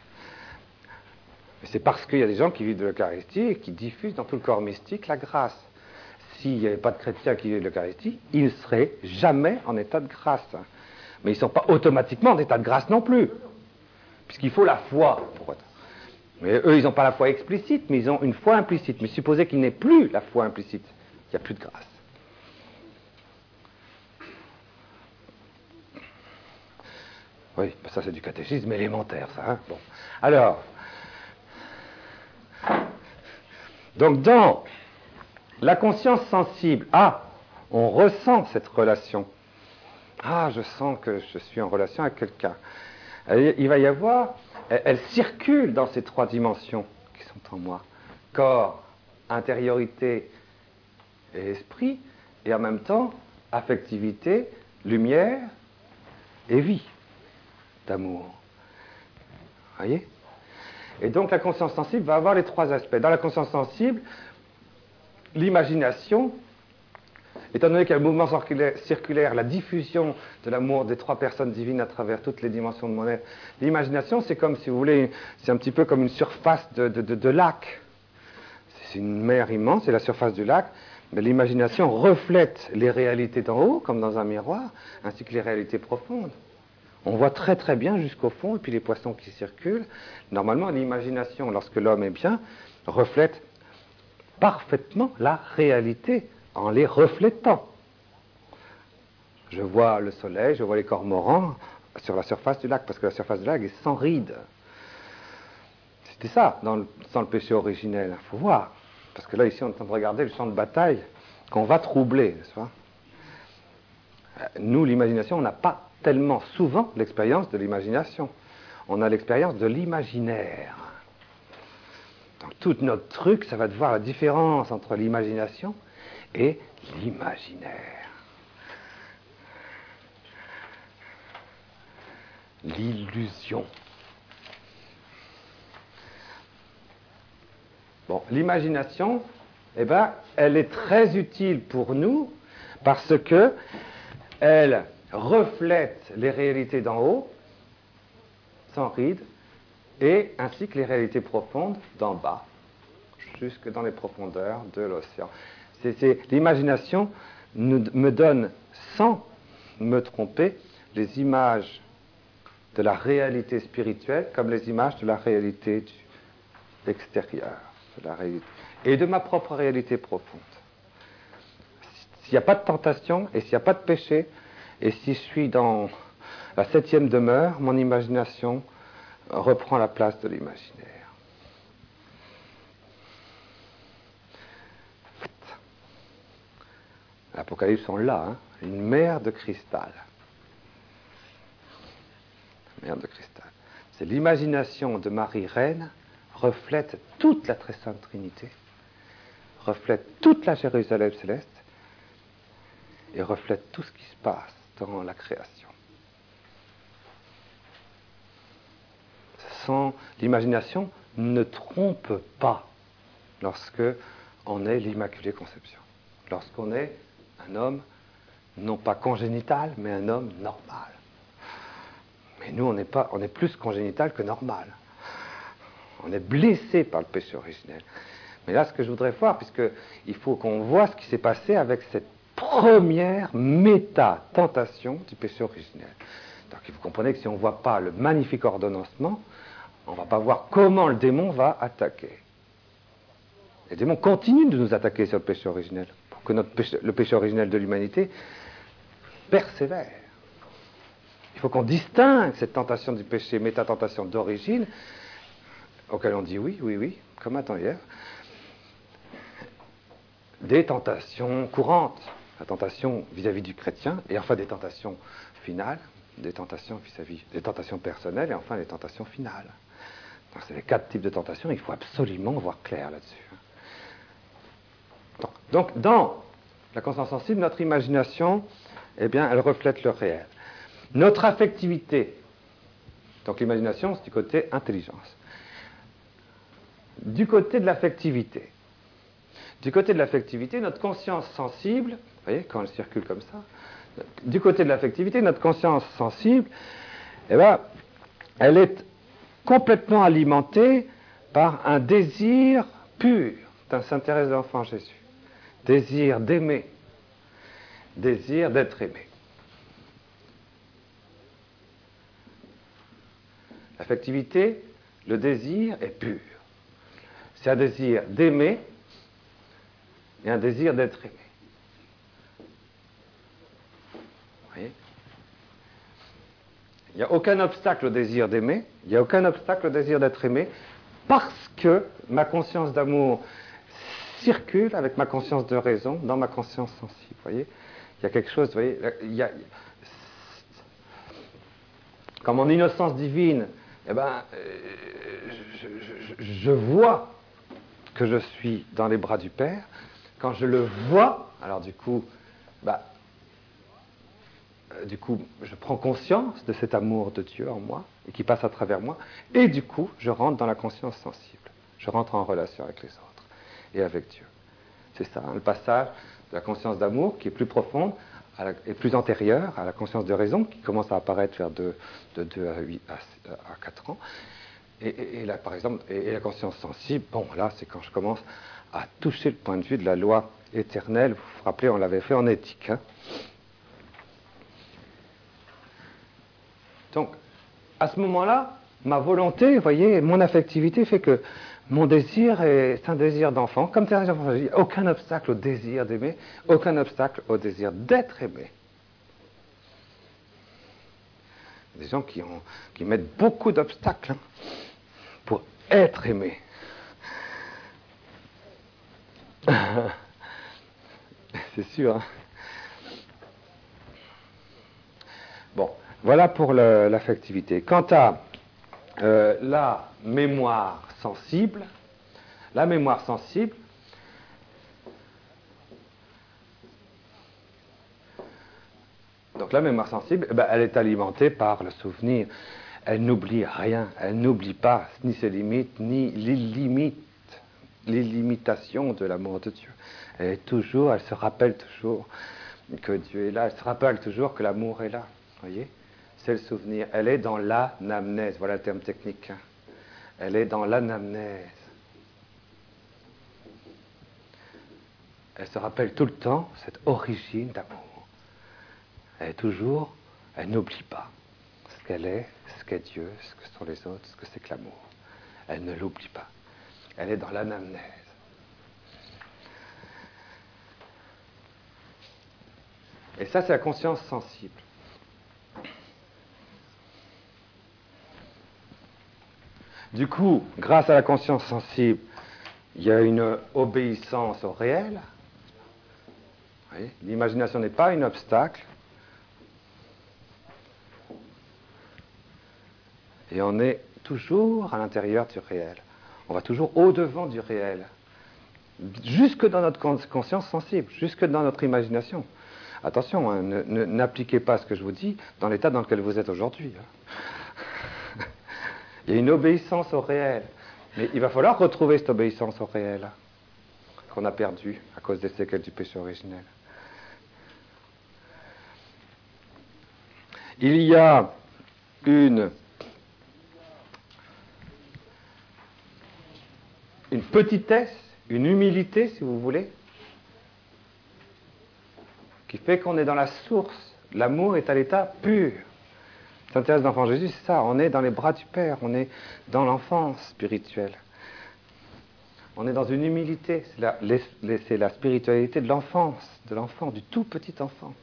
C'est parce qu'il y a des gens qui vivent de l'Eucharistie et qui diffusent dans tout le corps mystique la grâce. S'il n'y avait pas de chrétiens qui vivaient de l'Eucharistie, ils ne seraient jamais en état de grâce. Mais ils ne sont pas automatiquement en état de grâce non plus, puisqu'il faut la foi pour être. Mais eux, ils n'ont pas la foi explicite, mais ils ont une foi implicite. Mais supposez qu'il n'ait plus la foi implicite, il n'y a plus de grâce. Oui, ça c'est du catéchisme élémentaire, ça. Hein, bon. Alors, donc dans la conscience sensible, ah, on ressent cette relation. Ah, je sens que je suis en relation avec quelqu'un. Il va y avoir, elle, elle circule dans ces trois dimensions qui sont en moi. Corps, intériorité et esprit, et en même temps, affectivité, lumière et vie d'amour. Vous voyez ? Et donc la conscience sensible va avoir les trois aspects. Dans la conscience sensible, l'imagination, étant donné qu'il y a le mouvement circulaire, la diffusion de l'amour des trois personnes divines à travers toutes les dimensions de mon être, l'imagination, c'est comme, si vous voulez, c'est un petit peu comme une surface de, de, de, de lac. C'est une mer immense, c'est la surface du lac. Mais l'imagination reflète les réalités d'en haut, comme dans un miroir, ainsi que les réalités profondes. On voit très très bien jusqu'au fond, et puis les poissons qui circulent. Normalement, l'imagination, lorsque l'homme est bien, reflète parfaitement la réalité en les reflétant. Je vois le soleil, je vois les cormorans sur la surface du lac, parce que la surface du lac est sans rides. C'était ça, dans le, sans le péché originel, il faut voir. Parce que là, ici, on est en train de regarder le champ de bataille qu'on va troubler, n'est-ce pas ? Nous, l'imagination, on n'a pas tellement souvent l'expérience de l'imagination. On a l'expérience de l'imaginaire. Donc, tout notre truc, ça va de voir la différence entre l'imagination et l'imaginaire. L'illusion. Bon, l'imagination, eh ben, elle est très utile pour nous Parce que elle reflète les réalités d'en haut, sans ride, et ainsi que les réalités profondes d'en bas, jusque dans les profondeurs de l'océan. C'est, c'est, l'imagination nous, me donne, sans me tromper, les images de la réalité spirituelle comme les images de la réalité du, extérieure, de la réalité, et de ma propre réalité profonde. S'il n'y a pas de tentation et s'il n'y a pas de péché, et si je suis dans la septième demeure, mon imagination reprend la place de l'imaginaire. L'Apocalypse, on l'a, hein, une mer de cristal. Une mer de cristal. C'est l'imagination de Marie Reine reflète toute la très sainte Trinité, reflète toute la Jérusalem céleste et reflète tout ce qui se passe dans la création. Sans l'imagination ne trompe pas lorsque on est l'Immaculée Conception, lorsqu'on est un homme non pas congénital mais un homme normal. Mais nous on n'est pas, on est plus congénital que normal. On est blessé par le péché originel. Mais là, ce que je voudrais voir, puisqu'il faut qu'on voit ce qui s'est passé avec cette première méta-tentation du péché originel. Donc, vous comprenez que si on ne voit pas le magnifique ordonnancement, on ne va pas voir comment le démon va attaquer. Le démon continue de nous attaquer sur le péché originel, pour que notre péché, le péché originel de l'humanité persévère. Il faut qu'on distingue cette tentation du péché, méta-tentation d'origine, auquel on dit oui, oui, oui, comme Adam et Ève, des tentations courantes, la tentation vis-à-vis du chrétien, et enfin des tentations finales, des tentations vis-à-vis des tentations personnelles, et enfin des tentations finales. Donc, c'est les quatre types de tentations, il faut absolument voir clair là-dessus. Donc, donc dans la conscience sensible, notre imagination, eh bien, elle reflète le réel. Notre affectivité, donc l'imagination, c'est du côté intelligence. Du côté de l'affectivité, du côté de l'affectivité, notre conscience sensible, vous voyez, quand elle circule comme ça, du côté de l'affectivité, notre conscience sensible, eh ben, elle est complètement alimentée par un désir pur d'un Sainte Thérèse de l'Enfant Jésus. Désir d'aimer, désir d'être aimé. L'affectivité, le désir est pur. C'est un désir d'aimer et un désir d'être aimé. Vous voyez ? Il n'y a aucun obstacle au désir d'aimer, il n'y a aucun obstacle au désir d'être aimé, parce que ma conscience d'amour circule avec ma conscience de raison dans ma conscience sensible. Vous voyez ? Il y a quelque chose, vous voyez, il y a, comme en innocence divine, eh ben, je, je, je vois que je suis dans les bras du Père. Quand je le vois, alors du coup, bah, euh, du coup, je prends conscience de cet amour de Dieu en moi et qui passe à travers moi, et du coup, je rentre dans la conscience sensible. Je rentre en relation avec les autres et avec Dieu. C'est ça, hein, le passage de la conscience d'amour qui est plus profonde à la, et plus antérieure à la conscience de raison qui commence à apparaître vers de, de deux à huit à quatre ans. Et, et, et là, par exemple, et, et la conscience sensible, bon, là, c'est quand je commence à toucher le point de vue de la loi éternelle. Vous vous rappelez, on l'avait fait en éthique. Hein. Donc, à ce moment-là, ma volonté, vous voyez, mon affectivité fait que mon désir est un désir d'enfant. Comme Thérèse d'enfant, je dis, aucun obstacle au désir d'aimer, aucun obstacle au désir d'être aimé. Des gens qui, ont, qui mettent beaucoup d'obstacles hein, pour être aimé. C'est sûr. Hein. Bon, voilà pour le, l'affectivité. Quant à euh, la mémoire sensible, la mémoire sensible, donc la mémoire sensible, eh ben, elle est alimentée par le souvenir. Elle n'oublie rien, elle n'oublie pas ni ses limites, ni les limites, les limitations de l'amour de Dieu. Elle est toujours, elle se rappelle toujours que Dieu est là. Elle se rappelle toujours que l'amour est là. Voyez, c'est le souvenir. Elle est dans l'anamnèse. Voilà le terme technique. Elle est dans l'anamnèse. Elle se rappelle tout le temps cette origine d'amour. Elle est toujours, elle n'oublie pas ce qu'elle est, ce qu'est Dieu, ce que sont les autres, ce que c'est que l'amour. Elle ne l'oublie pas. Elle est dans l'anamnèse. Et ça, c'est la conscience sensible. Du coup, grâce à la conscience sensible, il y a une obéissance au réel. Oui, l'imagination n'est pas un obstacle. Et on est toujours à l'intérieur du réel. On va toujours au-devant du réel. Jusque dans notre conscience sensible, jusque dans notre imagination. Attention, hein, ne, ne, n'appliquez pas ce que je vous dis dans l'état dans lequel vous êtes aujourd'hui. Hein. Il y a une obéissance au réel. Mais il va falloir retrouver cette obéissance au réel qu'on a perdue à cause des séquelles du péché originel. Il y a une, une petitesse, une humilité, si vous voulez, qui fait qu'on est dans la source. L'amour est à l'état pur. Sainte Thérèse d'Enfant Jésus, c'est ça, on est dans les bras du Père, on est dans l'enfance spirituelle. On est dans une humilité, c'est la, les, les, c'est la spiritualité de l'enfance, de l'enfant, du tout petit enfant.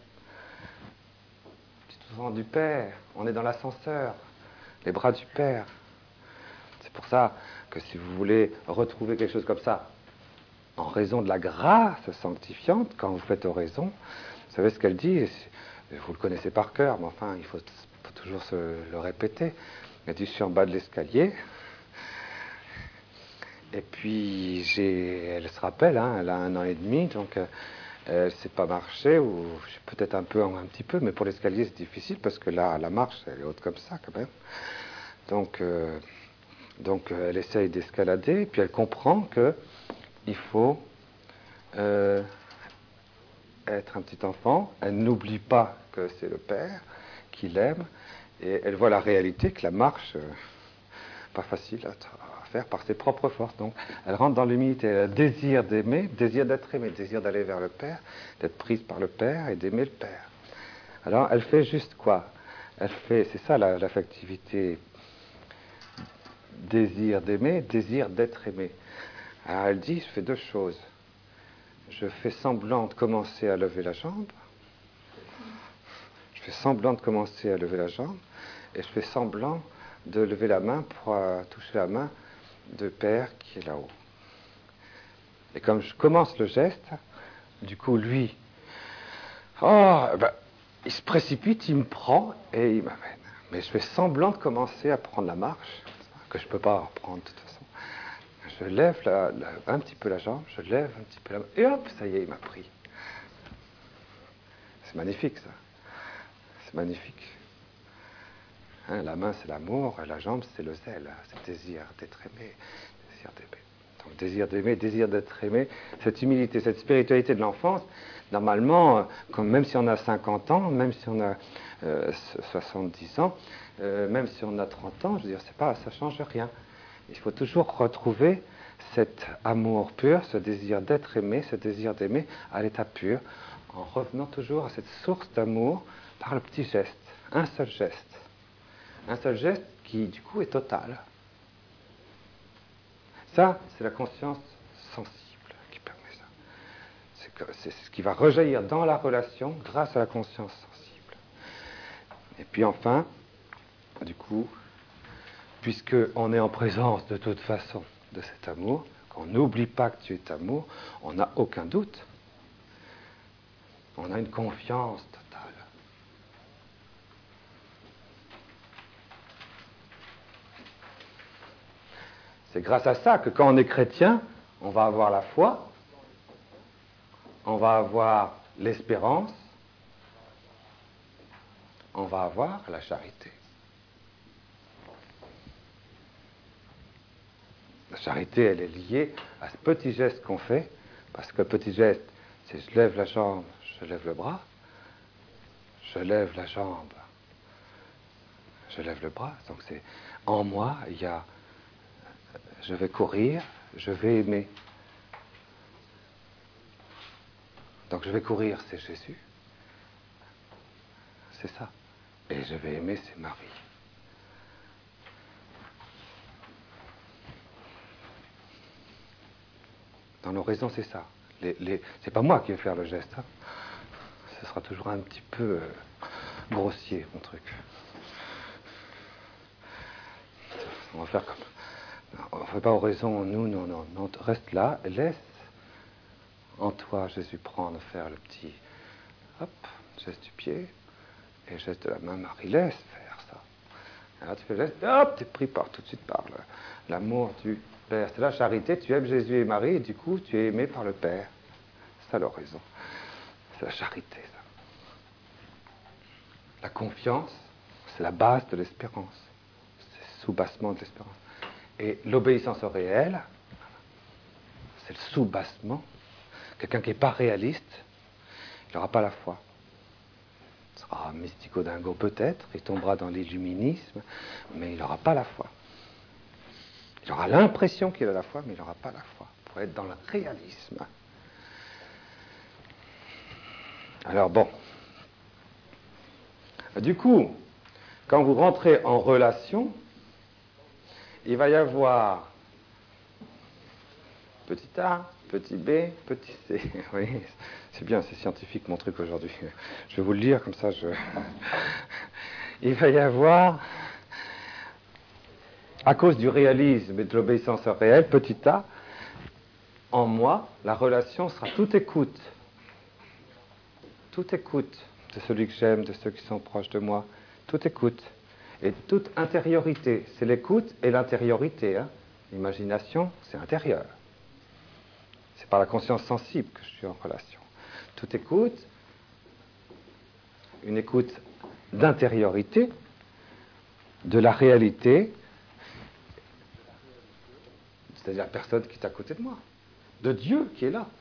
Du tout enfant du Père, on est dans l'ascenseur, les bras du Père. C'est pour ça que si vous voulez retrouver quelque chose comme ça, en raison de la grâce sanctifiante, quand vous faites oraison, vous savez ce qu'elle dit, vous le connaissez par cœur, mais enfin, il faut, faut toujours se le répéter. Elle dit, je suis en bas de l'escalier, et puis j'ai, elle se rappelle, hein, elle a un an et demi, donc euh, elle ne sait pas marcher, ou peut-être un peu, un petit peu, mais pour l'escalier c'est difficile, parce que là, la marche, elle est haute comme ça quand même. Donc, euh, donc euh, elle essaye d'escalader, puis elle comprend que il faut euh, être un petit enfant. Elle n'oublie pas que c'est le Père qui l'aime, et elle voit la réalité que la marche, euh, pas facile à, à faire par ses propres forces. Donc, elle rentre dans l'humilité, elle a le désir d'aimer, désir d'être aimée, désir d'aller vers le Père, d'être prise par le Père et d'aimer le Père. Alors, elle fait juste quoi? Elle fait, c'est ça la, l'affectivité, désir d'aimer, désir d'être aimé. Alors, elle dit, je fais deux choses. Je fais semblant de commencer à lever la jambe. Je fais semblant de commencer à lever la jambe. Et je fais semblant de lever la main pour euh, toucher la main de Père qui est là-haut. Et comme je commence le geste, du coup, lui, oh, ben, il se précipite, il me prend et il m'amène. Mais je fais semblant de commencer à prendre la marche, que je ne peux pas reprendre de toute façon. Je lève la, la, un petit peu la jambe, je lève un petit peu la main, et hop, ça y est, il m'a pris. C'est magnifique, ça. C'est magnifique. Hein, la main, c'est l'amour, la jambe, c'est le zèle, c'est le désir d'être aimé, désir d'aimer. Donc, désir d'aimer, désir d'être aimé, cette humilité, cette spiritualité de l'enfance, normalement, comme même si on a cinquante ans, même si on a euh, soixante-dix ans, euh, même si on a trente ans, je veux dire, c'est pas, ça ne change rien. Il faut toujours retrouver cet amour pur, ce désir d'être aimé, ce désir d'aimer à l'état pur, en revenant toujours à cette source d'amour par le petit geste, un seul geste. Un seul geste qui, du coup, est total. Ça, c'est la conscience sensible qui permet ça. C'est, que, c'est ce qui va rejaillir dans la relation grâce à la conscience sensible. Et puis enfin, du coup, puisqu'on est en présence de toute façon de cet amour, qu'on n'oublie pas que tu es amour, on n'a aucun doute. On a une confiance totale. C'est grâce à ça que quand on est chrétien, on va avoir la foi, on va avoir l'espérance, on va avoir la charité. La charité, elle est liée à ce petit geste qu'on fait, parce que le petit geste, c'est je lève la jambe, je lève le bras, je lève la jambe, je lève le bras. Donc c'est en moi, il y a je vais courir, je vais aimer. Donc je vais courir, c'est Jésus. C'est ça. Et je vais aimer, c'est Marie. Dans l'oraison, c'est ça. Les, les, c'est pas moi qui vais faire le geste. Hein. Ce sera toujours un petit peu euh, grossier, mon truc. On va faire comme... Non, on ne fait pas oraison, nous, non, non, non. Reste là, laisse en toi, Jésus, prendre, faire le petit... Hop, geste du pied, et geste de la main, Marie, laisse faire ça. Alors tu fais le geste, hop, tu es pris par, tout de suite par le, l'amour du Père. C'est la charité, tu aimes Jésus et Marie, et du coup, tu es aimé par le Père. C'est ça l'oraison. C'est la charité, ça. La confiance, c'est la base de l'espérance. C'est le soubassement de l'espérance. Et l'obéissance au réel, c'est le soubassement. Quelqu'un qui n'est pas réaliste, il n'aura pas la foi. Il sera mystico-dingo peut-être, il tombera dans l'illuminisme, mais il n'aura pas la foi. Il aura l'impression qu'il a la foi, mais il n'aura pas la foi. Il faut être dans le réalisme. Alors bon. Du coup, quand vous rentrez en relation, il va y avoir petit a, petit b, petit c. Oui, c'est bien, c'est scientifique mon truc aujourd'hui. Je vais vous le lire comme ça. Je... Il va y avoir, à cause du réalisme et de l'obéissance au réel, petit a, en moi, la relation sera toute écoute. Toute écoute de celui que j'aime, de ceux qui sont proches de moi. Toute écoute. Et toute intériorité. C'est l'écoute et l'intériorité. Hein. L'imagination, c'est intérieur. C'est par la conscience sensible que je suis en relation. Toute écoute, une écoute d'intériorité, de la réalité, c'est-à-dire la personne qui est à côté de moi, de Dieu qui est là.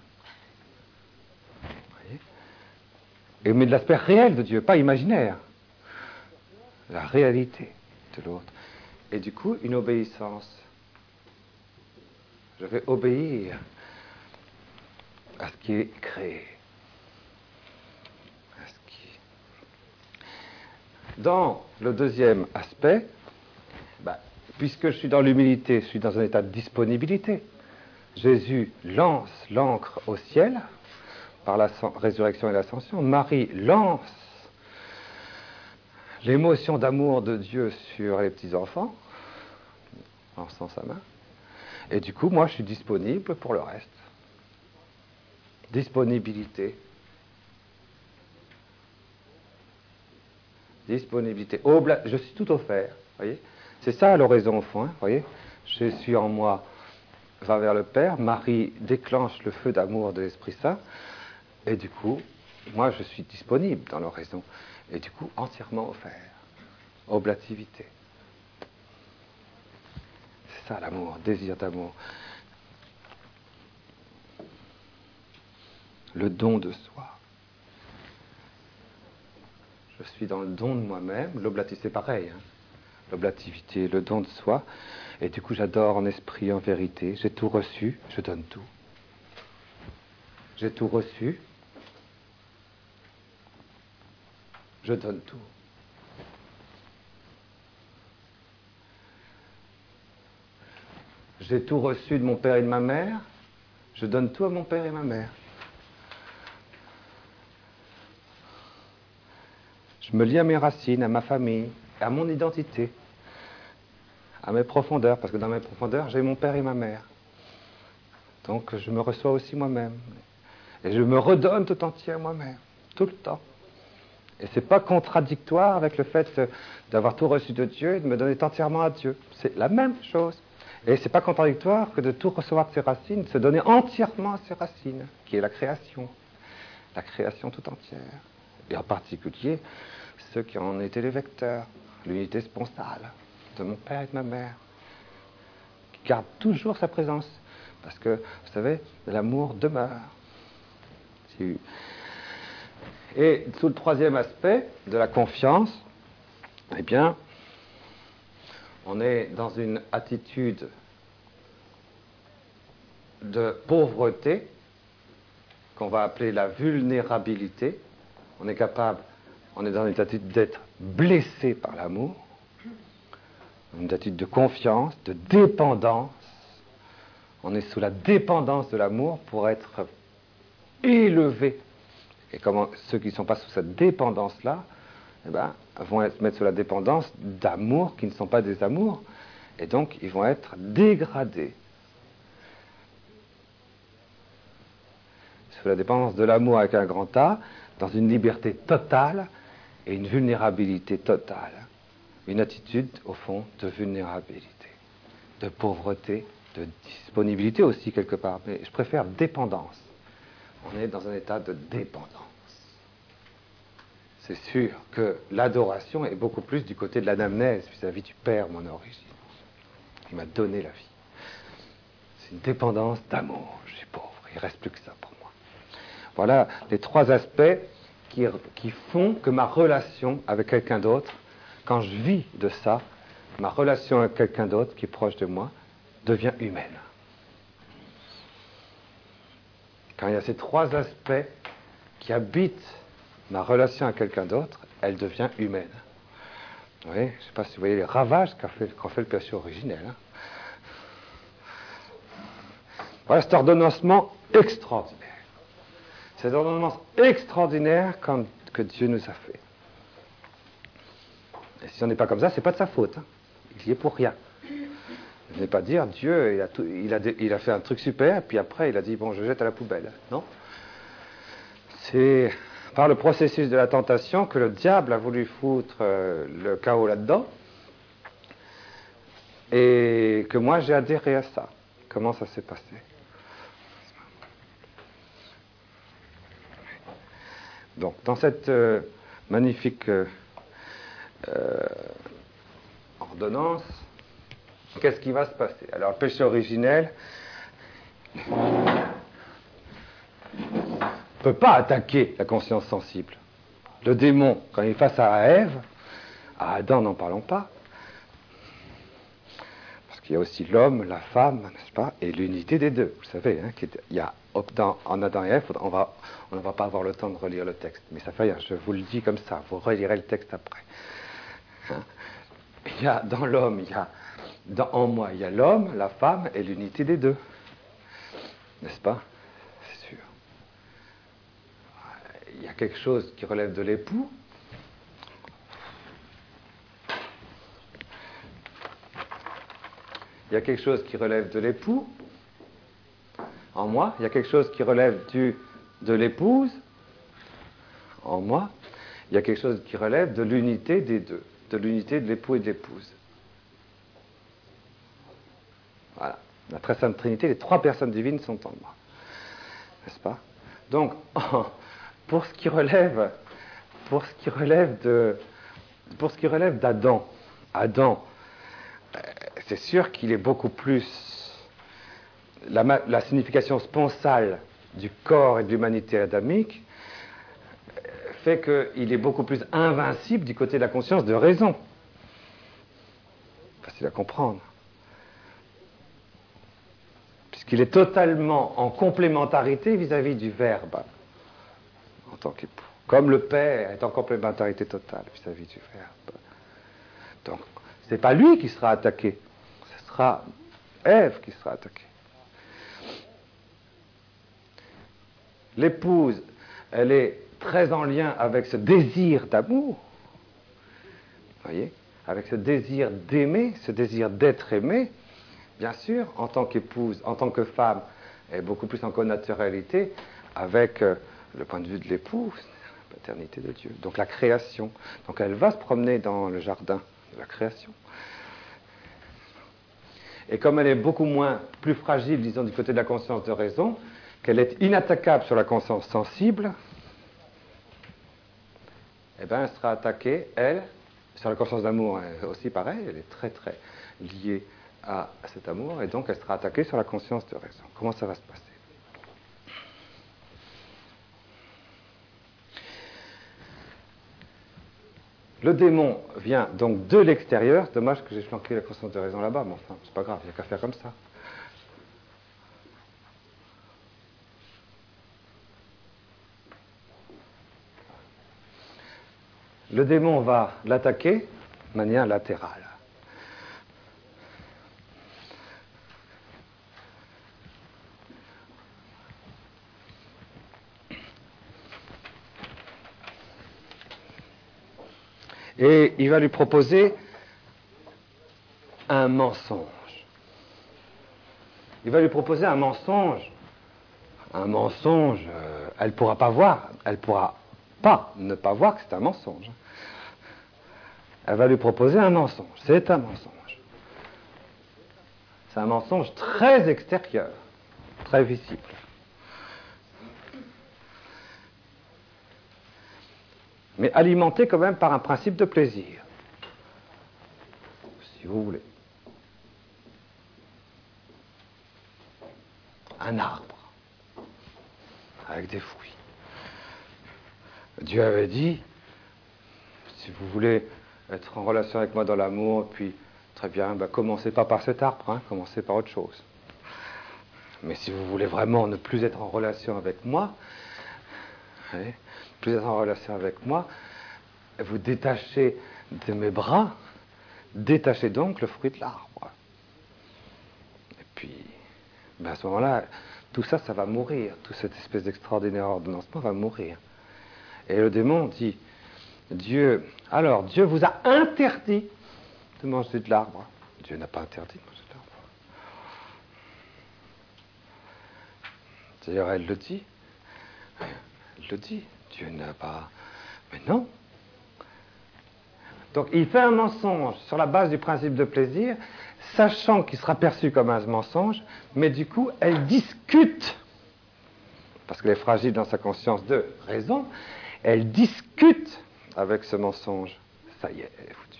Vous voyez ? Et, mais de l'aspect réel de Dieu, pas imaginaire. La réalité de l'autre. Et du coup, une obéissance. Je vais obéir à ce qui est créé. À ce qui... Dans le deuxième aspect, bah, puisque je suis dans l'humilité, je suis dans un état de disponibilité. Jésus lance l'ancre au ciel par la résurrection et l'ascension. Marie lance l'émotion d'amour de Dieu sur les petits-enfants, en lançant sa main. Et du coup, moi, je suis disponible pour le reste. Disponibilité. Disponibilité. Obla- je suis tout offert. Voyez ? C'est ça l'oraison au fond. Hein, voyez ? Je suis en moi, va vers le Père. Marie déclenche le feu d'amour de l'Esprit Saint. Et du coup, moi, je suis disponible dans l'oraison. Et du coup, entièrement offert. Oblativité. C'est ça l'amour, désir d'amour. Le don de soi. Je suis dans le don de moi-même. L'oblativité, c'est pareil. Hein. L'oblativité, le don de soi. Et du coup, j'adore en esprit, en vérité. J'ai tout reçu, je donne tout. J'ai tout reçu, je donne tout. J'ai tout reçu de mon père et de ma mère, je donne tout à mon père et ma mère. Je me lie à mes racines, à ma famille, à mon identité, à mes profondeurs, parce que dans mes profondeurs, j'ai mon père et ma mère. Donc je me reçois aussi moi-même. Et je me redonne tout entier à moi-même, tout le temps. Et c'est pas contradictoire avec le fait d'avoir tout reçu de Dieu et de me donner entièrement à Dieu. C'est la même chose. Et c'est pas contradictoire que de tout recevoir de ses racines, de se donner entièrement à ses racines, qui est la création. La création tout entière. Et en particulier, ceux qui en étaient les vecteurs, l'unité sponsale de mon père et de ma mère, qui gardent toujours sa présence. Parce que, vous savez, l'amour demeure. Et sous le troisième aspect de la confiance, eh bien, on est dans une attitude de pauvreté qu'on va appeler la vulnérabilité. On est capable, on est dans une attitude d'être blessé par l'amour, une attitude de confiance, de dépendance. On est sous la dépendance de l'amour pour être élevé. Et comment ceux qui ne sont pas sous cette dépendance-là, eh ben, vont se mettre sous la dépendance d'amours qui ne sont pas des amours. Et donc, ils vont être dégradés. Sous la dépendance de l'amour avec un grand A, dans une liberté totale et une vulnérabilité totale. Une attitude, au fond, de vulnérabilité, de pauvreté, de disponibilité aussi, quelque part. Mais je préfère dépendance. On est dans un état de dépendance. C'est sûr que l'adoration est beaucoup plus du côté de l'anamnèse vis-à-vis du Père, mon origine. Il m'a donné la vie. C'est une dépendance d'amour. Je suis pauvre. Il ne reste plus que ça pour moi. Voilà les trois aspects qui, qui font que ma relation avec quelqu'un d'autre, quand je vis de ça, ma relation avec quelqu'un d'autre qui est proche de moi, devient humaine. Quand il y a ces trois aspects qui habitent ma relation à quelqu'un d'autre, elle devient humaine. Vous voyez, je ne sais pas si vous voyez les ravages qu'a fait, qu'a fait le péché originel. Hein. Voilà cet ordonnancement extraordinaire. Cet ordonnancement extraordinaire comme, que Dieu nous a fait. Et si on n'est pas comme ça, ce n'est pas de sa faute. Hein. Il y est pour rien. Je ne vais pas dire, Dieu, il a, tout, il, a, il a fait un truc super, puis après, il a dit, bon, je jette à la poubelle. Non. C'est par le processus de la tentation que le diable a voulu foutre euh, le chaos là-dedans, et que moi, j'ai adhéré à ça. Comment ça s'est passé? Donc, dans cette euh, magnifique euh, euh, ordonnance, qu'est-ce qui va se passer? Alors, le péché originel ne peut pas attaquer la conscience sensible. Le démon, quand il est face à Ève, à Adam, n'en parlons pas, parce qu'il y a aussi l'homme, la femme, n'est-ce pas, et l'unité des deux. Vous savez, hein, il y a dans, en Adam et Ève, on va, on ne va pas avoir le temps de relire le texte, mais ça fait rien, je vous le dis comme ça, vous relirez le texte après. Hein? Il y a dans l'homme, il y a Dans, en moi, il y a l'homme, la femme et l'unité des deux. N'est-ce pas? C'est sûr. Il y a quelque chose qui relève de l'époux. Il y a quelque chose qui relève de l'époux. En moi, il y a quelque chose qui relève du, de l'épouse. En moi, il y a quelque chose qui relève de l'unité des deux, de l'unité de l'époux et de l'épouse. Voilà. La très sainte Trinité, les trois personnes divines sont en moi. N'est-ce pas? Donc, pour ce qui relève, pour ce qui relève de, pour ce qui relève d'Adam, Adam, c'est sûr qu'il est beaucoup plus la, la signification sponsale du corps et de l'humanité adamique fait qu'il est beaucoup plus invincible du côté de la conscience de raison. Facile à comprendre. Qu'il est totalement en complémentarité vis-à-vis du Verbe en tant qu'époux. Comme le Père est en complémentarité totale vis-à-vis du Verbe. Donc, ce n'est pas lui qui sera attaqué, ce sera Ève qui sera attaquée. L'épouse, elle est très en lien avec ce désir d'amour, vous voyez, avec ce désir d'aimer, ce désir d'être aimé. Bien sûr, en tant qu'épouse, en tant que femme, elle est beaucoup plus en connaturalité avec euh, le point de vue de l'époux, la paternité de Dieu. Donc la création. Donc elle va se promener dans le jardin de la création. Et comme elle est beaucoup moins, plus fragile, disons, du côté de la conscience de raison, qu'elle est inattaquable sur la conscience sensible, eh bien elle sera attaquée, elle, sur la conscience d'amour aussi pareil, elle est très très liée à cet amour, et donc elle sera attaquée sur la conscience de raison. Comment ça va se passer? Le démon vient donc de l'extérieur. Dommage que j'ai flanqué la conscience de raison là-bas, mais enfin, c'est pas grave, il n'y a qu'à faire comme ça. Le démon va l'attaquer de manière latérale. Et il va lui proposer un mensonge. Il va lui proposer un mensonge. Un mensonge, euh, elle ne pourra pas voir, elle ne pourra pas ne pas voir que c'est un mensonge. Elle va lui proposer un mensonge. C'est un mensonge. C'est un mensonge très extérieur, très visible. Mais alimenté quand même par un principe de plaisir, si vous voulez. Un arbre, avec des fruits. Dieu avait dit, si vous voulez être en relation avec moi dans l'amour, puis très bien, ben, commencez pas par cet arbre, hein, commencez par autre chose. Mais si vous voulez vraiment ne plus être en relation avec moi, allez, plus être en relation avec moi, vous détachez de mes bras, détachez donc le fruit de l'arbre. Et puis, ben à ce moment-là, tout ça, ça va mourir. Toute cette espèce d'extraordinaire ordonnancement va mourir. Et le démon dit, Dieu, alors Dieu vous a interdit de manger de l'arbre. Dieu n'a pas interdit de manger de l'arbre. D'ailleurs, elle le dit. Elle le dit. Dieu n'a pas... Mais non. Donc, il fait un mensonge sur la base du principe de plaisir, sachant qu'il sera perçu comme un mensonge, mais du coup, elle discute, parce qu'elle est fragile dans sa conscience de raison, elle discute avec ce mensonge. Ça y est, elle est foutue.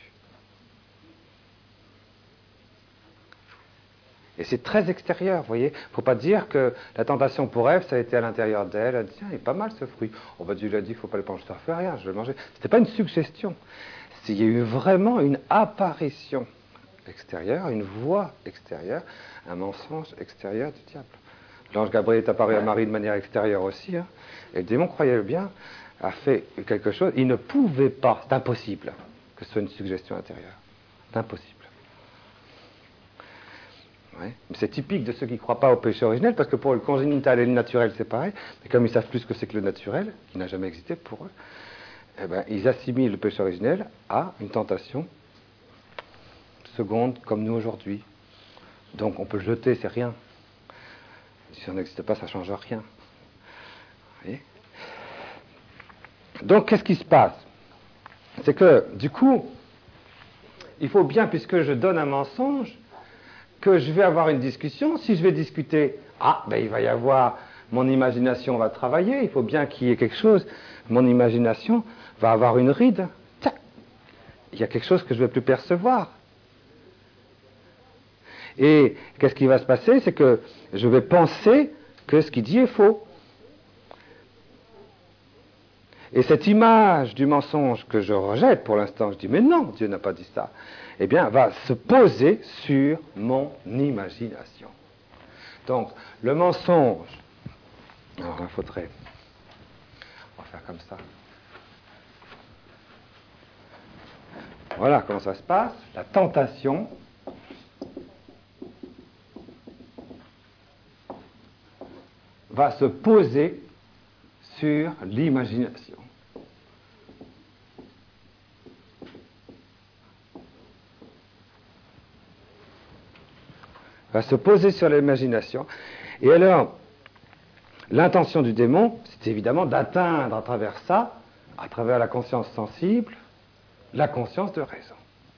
Et c'est très extérieur, vous voyez. Il ne faut pas dire que la tentation pour Ève, ça a été à l'intérieur d'elle. Elle a dit, tiens, il est pas mal ce fruit. Oh, bah, Dieu lui a dit, il ne faut pas le manger, ça ne fait rien, je vais le manger. Ce n'était pas une suggestion. Il y a eu vraiment une apparition extérieure, une voix extérieure, un mensonge extérieur du diable. L'ange Gabriel est apparu à Marie de manière extérieure aussi, hein, et le démon, croyait bien, a fait quelque chose. Il ne pouvait pas, c'est impossible que ce soit une suggestion intérieure. C'est impossible. Ouais. Mais c'est typique de ceux qui ne croient pas au péché originel, parce que pour le congénital et le naturel, c'est pareil, mais comme ils savent plus ce que c'est que le naturel, qui n'a jamais existé pour eux, eh ben, ils assimilent le péché originel à une tentation seconde, comme nous aujourd'hui. Donc on peut le jeter, c'est rien. Si ça n'existe pas, ça ne change rien. Vous voyez ? Donc qu'est-ce qui se passe ? C'est que, du coup, il faut bien, puisque je donne un mensonge, que je vais avoir une discussion. Si je vais discuter, ah, ben il va y avoir, mon imagination va travailler, il faut bien qu'il y ait quelque chose. Mon imagination va avoir une ride. Tiens, il y a quelque chose que je ne vais plus percevoir. Et qu'est-ce qui va se passer ? C'est que je vais penser que ce qu'il dit est faux. Et cette image du mensonge que je rejette pour l'instant, je dis, mais non, Dieu n'a pas dit ça, eh bien, va se poser sur mon imagination. Donc, le mensonge, alors il faudrait, on va faire comme ça. Voilà comment ça se passe. La tentation va se poser sur l'imagination. Va se poser sur l'imagination. Et alors, l'intention du démon, c'est évidemment d'atteindre à travers ça, à travers la conscience sensible, la conscience de raison.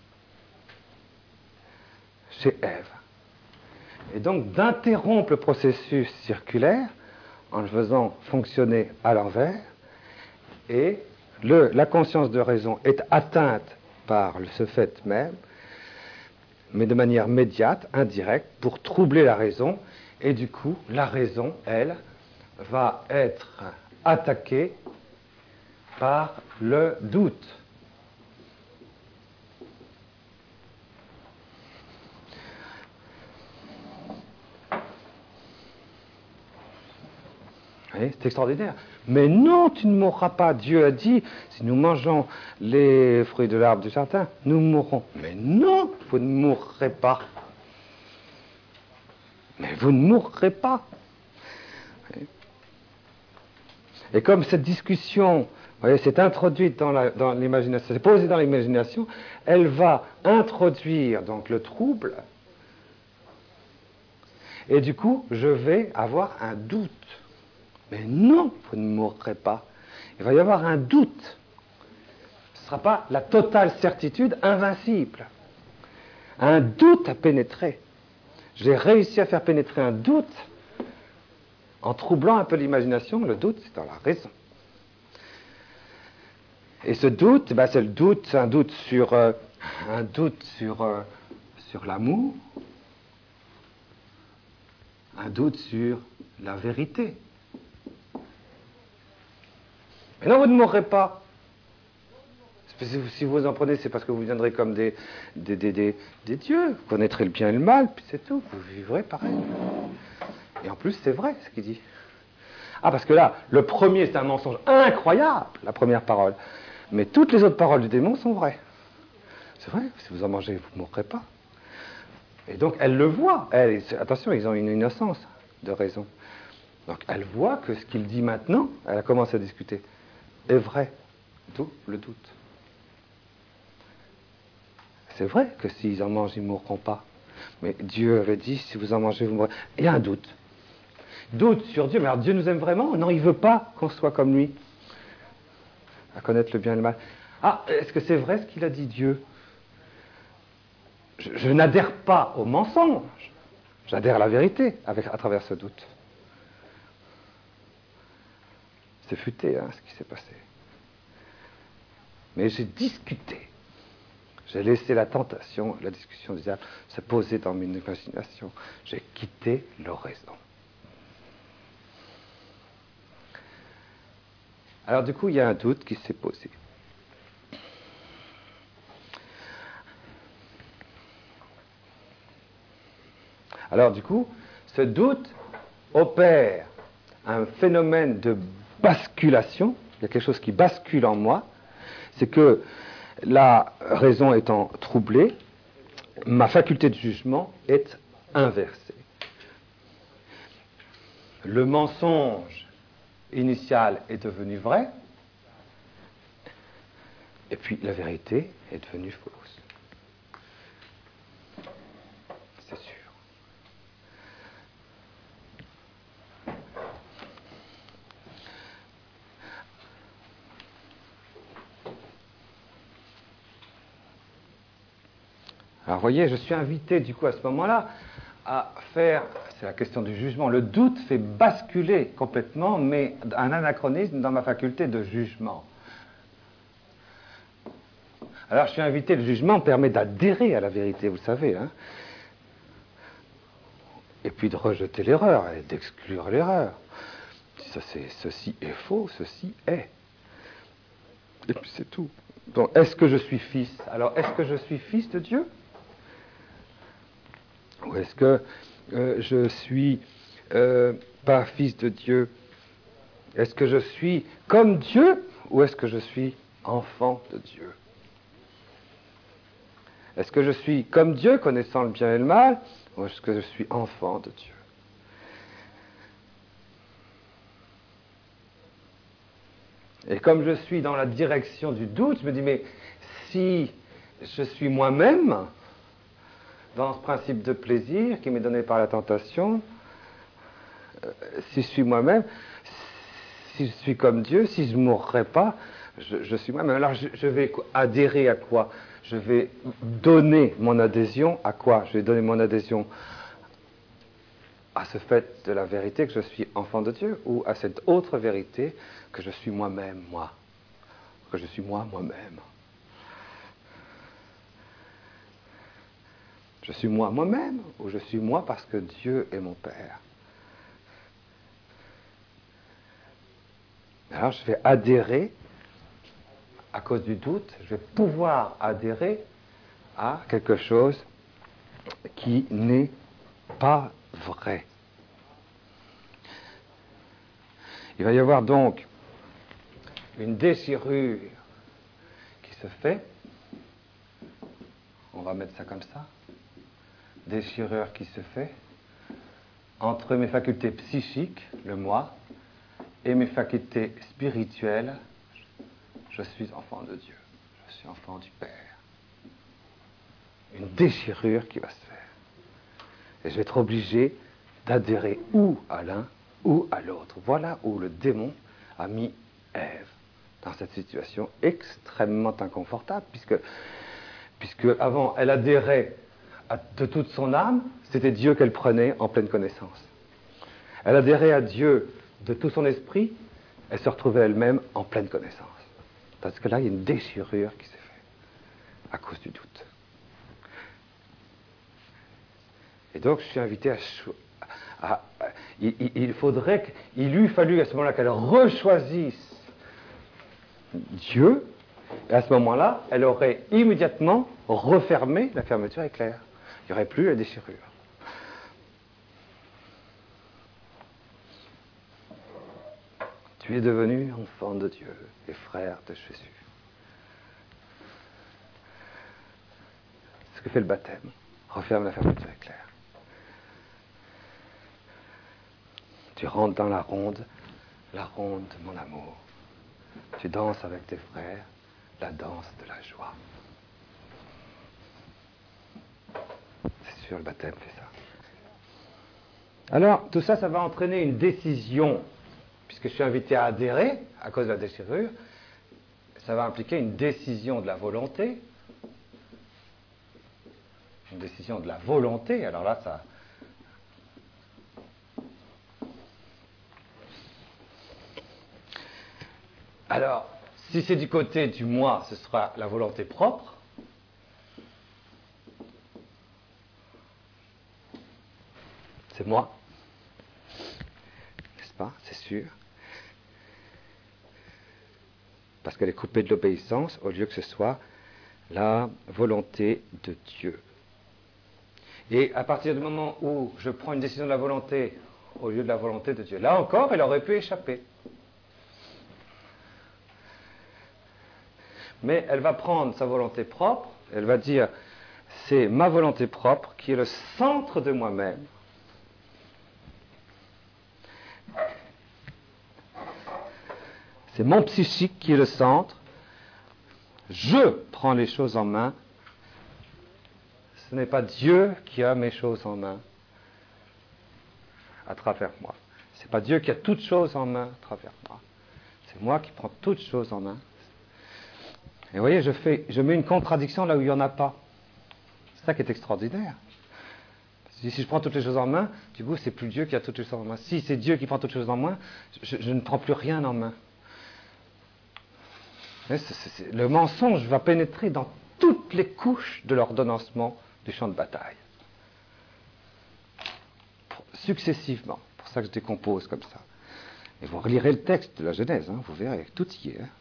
Chez Ève. Et donc d'interrompre le processus circulaire en le faisant fonctionner à l'envers, et le, la conscience de raison est atteinte par ce fait même, mais de manière médiate, indirecte, pour troubler la raison, et du coup, la raison, elle, va être attaquée par le doute. Oui, c'est extraordinaire. Mais non, tu ne mourras pas. Dieu a dit, si nous mangeons les fruits de l'arbre du jardin, nous mourrons. Mais non, vous ne mourrez pas. Mais vous ne mourrez pas. Oui. Et comme cette discussion, vous voyez, s'est introduite dans, la, dans l'imagination, s'est posée dans l'imagination, elle va introduire donc le trouble. Et du coup, je vais avoir un doute. Mais non, vous ne mourrez pas. Il va y avoir un doute. Ce ne sera pas la totale certitude invincible. Un doute à pénétrer. J'ai réussi à faire pénétrer un doute en troublant un peu l'imagination. Le doute, c'est dans la raison. Et ce doute, ben c'est le doute, c'est un doute sur, euh, un doute sur, euh, sur l'amour, un doute sur la vérité. Mais non, vous ne mourrez pas. Si vous en prenez, c'est parce que vous viendrez comme des, des, des, des, des dieux. Vous connaîtrez le bien et le mal, puis c'est tout. Vous vivrez pareil. Et en plus, c'est vrai ce qu'il dit. Ah, parce que là, le premier, c'est un mensonge incroyable, la première parole. Mais toutes les autres paroles du démon sont vraies. C'est vrai, si vous en mangez, vous ne mourrez pas. Et donc, elle le voit. Elle, attention, ils ont une innocence de raison. Donc, elle voit que ce qu'il dit maintenant, elle a commencé à discuter, est vrai. D'où le doute. C'est vrai que s'ils en mangent, ils ne mourront pas. Mais Dieu avait dit, si vous en mangez, vous mourrez. Il y a un doute. Doute sur Dieu. Mais alors, Dieu nous aime vraiment? Non, il ne veut pas qu'on soit comme lui. À connaître le bien et le mal. Ah, est-ce que c'est vrai ce qu'il a dit, Dieu? Je, je n'adhère pas au mensonge. J'adhère à la vérité avec, à travers ce doute. C'est futé, hein, ce qui s'est passé. Mais j'ai discuté. J'ai laissé la tentation, la discussion du diable se poser dans mon imagination. J'ai quitté l'oraison. Alors du coup, il y a un doute qui s'est posé. Alors du coup, ce doute opère un phénomène de basculation. Il y a quelque chose qui bascule en moi. C'est que la raison étant troublée, ma faculté de jugement est inversée. Le mensonge initial est devenu vrai, et puis la vérité est devenue fausse. C'est sûr. Alors, vous voyez, je suis invité, du coup, à ce moment-là, à faire, c'est la question du jugement, le doute fait basculer complètement, mais un anachronisme dans ma faculté de jugement. Alors, je suis invité, le jugement permet d'adhérer à la vérité, vous savez, hein, et puis de rejeter l'erreur, et d'exclure l'erreur. Ça, c'est, ceci est faux, ceci est. Et puis c'est tout. Donc, est-ce que je suis fils? Alors, est-ce que je suis fils de Dieu? Ou est-ce que euh, je suis euh, pas fils de Dieu? Est-ce que je suis comme Dieu ou est-ce que je suis enfant de Dieu? Est-ce que je suis comme Dieu, connaissant le bien et le mal, ou est-ce que je suis enfant de Dieu? Et comme je suis dans la direction du doute, je me dis, mais si je suis moi-même, dans ce principe de plaisir qui m'est donné par la tentation, euh, si je suis moi-même, si je suis comme Dieu, si je ne mourrais pas, je, je suis moi-même. Alors je, je vais adhérer à quoi? Je vais donner mon adhésion à quoi? Je vais donner mon adhésion à ce fait de la vérité que je suis enfant de Dieu, ou à cette autre vérité que je suis moi-même, moi. Que je suis moi, moi-même. Je suis moi, moi-même, ou je suis moi parce que Dieu est mon Père. Alors je vais adhérer, à cause du doute, je vais pouvoir adhérer à quelque chose qui n'est pas vrai. Il va y avoir donc une déchirure qui se fait. On va mettre ça comme ça. Déchirure qui se fait entre mes facultés psychiques, le moi, et mes facultés spirituelles. Je suis enfant de Dieu. Je suis enfant du Père. Une déchirure qui va se faire. Et je vais être obligé d'adhérer ou à l'un ou à l'autre. Voilà où le démon a mis Ève dans cette situation extrêmement inconfortable, puisque, puisque avant elle adhérait à, de toute son âme, c'était Dieu qu'elle prenait en pleine connaissance. Elle adhérait à Dieu de tout son esprit, elle se retrouvait elle-même en pleine connaissance. Parce que là, il y a une déchirure qui s'est faite à cause du doute. Et donc, je suis invité à... à, à il, il faudrait qu'il eût fallu à ce moment-là qu'elle rechoisisse Dieu, et à ce moment-là, elle aurait immédiatement refermé, la fermeture est claire. Il n'y aurait plus la déchirure. Tu es devenu enfant de Dieu et frère de Jésus. C'est ce que fait le baptême. Referme la fermeture est claire. Tu rentres dans la ronde, la ronde de mon amour. Tu danses avec tes frères, la danse de la joie. C'est sûr, le baptême fait ça. Alors, tout ça, ça va entraîner une décision, puisque je suis invité à adhérer à cause de la déchirure. Ça va impliquer une décision de la volonté. Une décision de la volonté, alors là, ça... Alors, si c'est du côté du moi, ce sera la volonté propre. C'est moi. N'est-ce pas? C'est sûr. Parce qu'elle est coupée de l'obéissance au lieu que ce soit la volonté de Dieu. Et à partir du moment où je prends une décision de la volonté au lieu de la volonté de Dieu, là encore, elle aurait pu échapper. Mais elle va prendre sa volonté propre, elle va dire, c'est ma volonté propre qui est le centre de moi-même. C'est mon psychique qui est le centre. Je prends les choses en main. Ce n'est pas Dieu qui a mes choses en main à travers moi. Ce n'est pas Dieu qui a toutes choses en main à travers moi. C'est moi qui prends toutes choses en main. Et vous voyez, je, fais, je mets une contradiction là où il n'y en a pas. C'est ça qui est extraordinaire. Si je prends toutes les choses en main, du coup, c'est plus Dieu qui a toutes les choses en main. Si c'est Dieu qui prend toutes les choses en main, je, je ne prends plus rien en main. C'est, c'est, c'est, le mensonge va pénétrer dans toutes les couches de l'ordonnancement du champ de bataille. Successivement. C'est pour ça que je décompose comme ça. Et vous relirez le texte de la Genèse, hein, vous verrez, tout y est. Hein.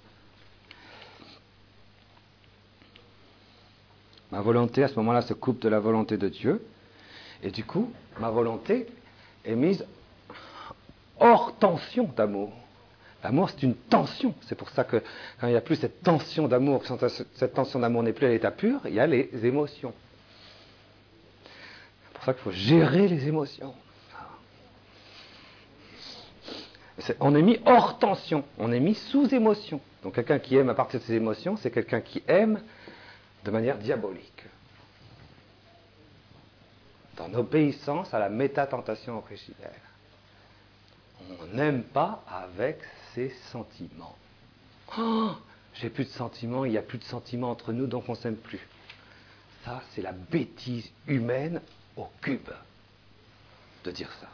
Ma volonté, à ce moment-là, se coupe de la volonté de Dieu. Et du coup, ma volonté est mise hors tension d'amour. L'amour, c'est une tension. C'est pour ça que quand il n'y a plus cette tension d'amour, quand cette tension d'amour n'est plus à l'état pur, il y a les émotions. C'est pour ça qu'il faut gérer les émotions. C'est, on est mis hors tension, on est mis sous émotion. Donc quelqu'un qui aime à partir de ses émotions, c'est quelqu'un qui aime de manière diabolique. En obéissance à la métatentation originaire. On n'aime pas avec ses sentiments. Oh, j'ai plus de sentiments, il n'y a plus de sentiments entre nous, donc on ne s'aime plus. Ça, c'est la bêtise humaine au cube de dire ça.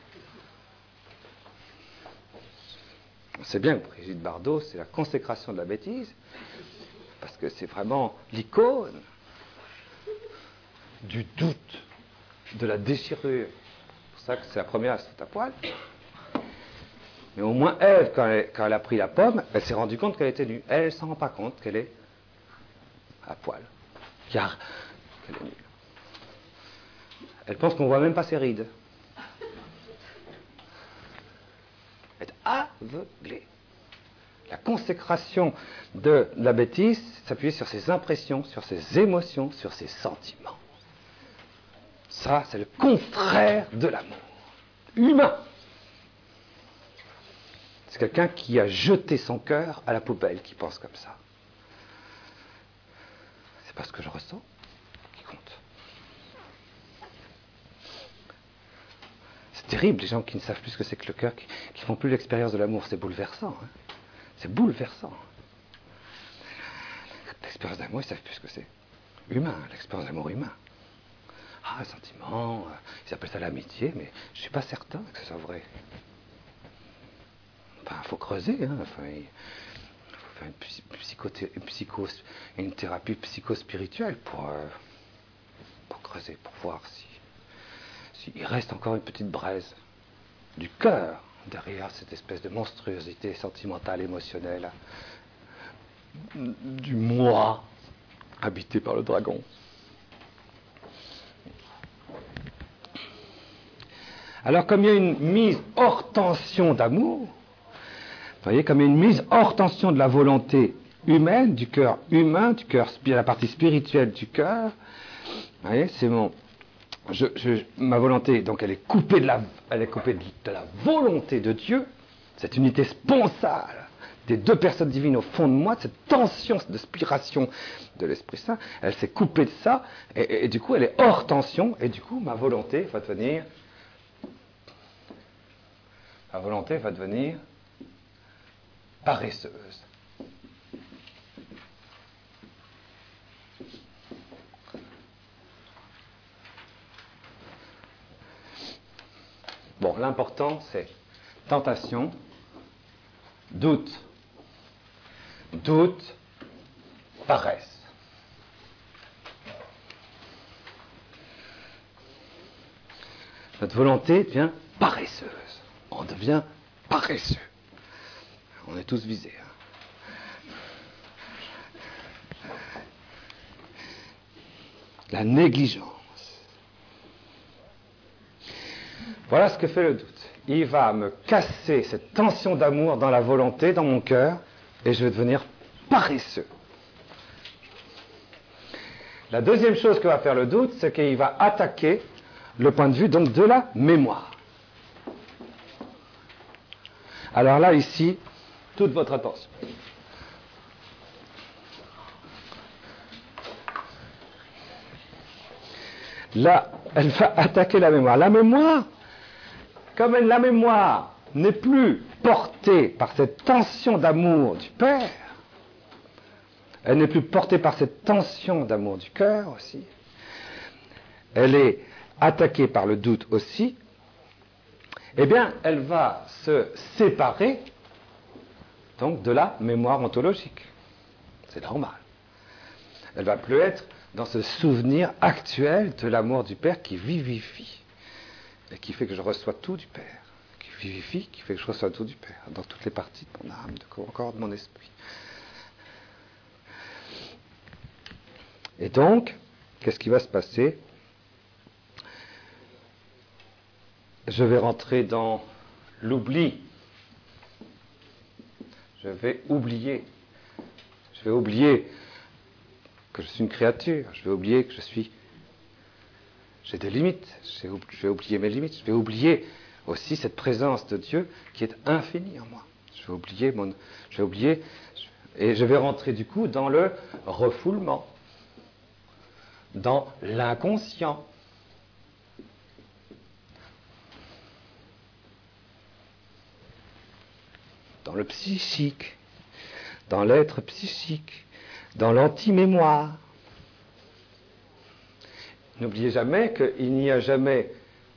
On sait bien que Brigitte Bardot, c'est la consécration de la bêtise, parce que c'est vraiment l'icône du doute, de la déchirure. C'est pour ça que c'est la première à se foutre à poil. Mais au moins, elle, quand elle, quand elle a pris la pomme, elle s'est rendue compte qu'elle était nue. Elle ne s'en rend pas compte qu'elle est à poil. Car qu'elle est nue. Elle pense qu'on ne voit même pas ses rides. être aveuglé. La consécration de la bêtise, c'est s'appuyer sur ses impressions, sur ses émotions, sur ses sentiments. Ça, c'est le contraire de l'amour humain. C'est quelqu'un qui a jeté son cœur à la poubelle, qui pense comme ça. C'est pas ce que je ressens qui compte. C'est terrible, les gens qui ne savent plus ce que c'est que le cœur, qui ne font plus l'expérience de l'amour. C'est bouleversant. Hein. C'est bouleversant. L'expérience d'amour, ils ne savent plus ce que c'est. Humain, l'expérience d'amour humain. Ah, un sentiment, euh, ils appellent ça l'amitié, mais je ne suis pas certain que ce soit vrai. Enfin, il faut creuser, hein. Enfin, il faut faire une, psychothé- une, psycho, une thérapie psychospirituelle pour, euh, pour creuser, pour voir si, si il reste encore une petite braise du cœur derrière cette espèce de monstruosité sentimentale, émotionnelle, du moi habité par le dragon. Alors, comme il y a une mise hors tension d'amour, vous voyez, comme il y a une mise hors tension de la volonté humaine, du cœur humain, du cœur, la partie spirituelle du cœur, vous voyez, c'est mon, je, je, ma volonté, donc elle est coupée de la, elle est coupée de, de la volonté de Dieu, cette unité sponsale des deux personnes divines au fond de moi, cette tension de spiration de l'Esprit Saint, elle s'est coupée de ça, et, et, et du coup elle est hors tension, et du coup ma volonté va devenir, ma volonté va devenir paresseuse. Bon, l'important c'est tentation, doute, doute, paresse. Notre volonté devient paresseuse. On devient paresseux. On est tous visés. Hein. La négligence. Voilà ce que fait le doute. Il va me casser cette tension d'amour dans la volonté, dans mon cœur, et je vais devenir paresseux. La deuxième chose que va faire le doute, c'est qu'il va attaquer le point de vue donc de la mémoire. Alors là, ici, toute votre attention. Là, elle va attaquer la mémoire. La mémoire, comme elle, la mémoire n'est plus portée par cette tension d'amour du Père, elle n'est plus portée par cette tension d'amour du cœur aussi, elle est attaquée par le doute aussi, eh bien, elle va se séparer donc de la mémoire ontologique. C'est normal. Elle va plus être dans ce souvenir actuel de l'amour du Père qui vivifie et qui fait que je reçois tout du Père, qui vivifie, qui fait que je reçois tout du Père dans toutes les parties de mon âme, de mon corps, de mon esprit. Et donc, qu'est-ce qui va se passer ? Je vais rentrer dans l'oubli. Je vais oublier. Je vais oublier que je suis une créature. Je vais oublier que je suis... J'ai des limites. Je vais oublier mes limites. Je vais oublier aussi cette présence de Dieu qui est infinie en moi. Je vais oublier mon... Je vais oublier... Et je vais rentrer du coup dans le refoulement, dans l'inconscient. Dans le psychique, dans l'être psychique, dans l'anti-mémoire. N'oubliez jamais qu'il n'y a jamais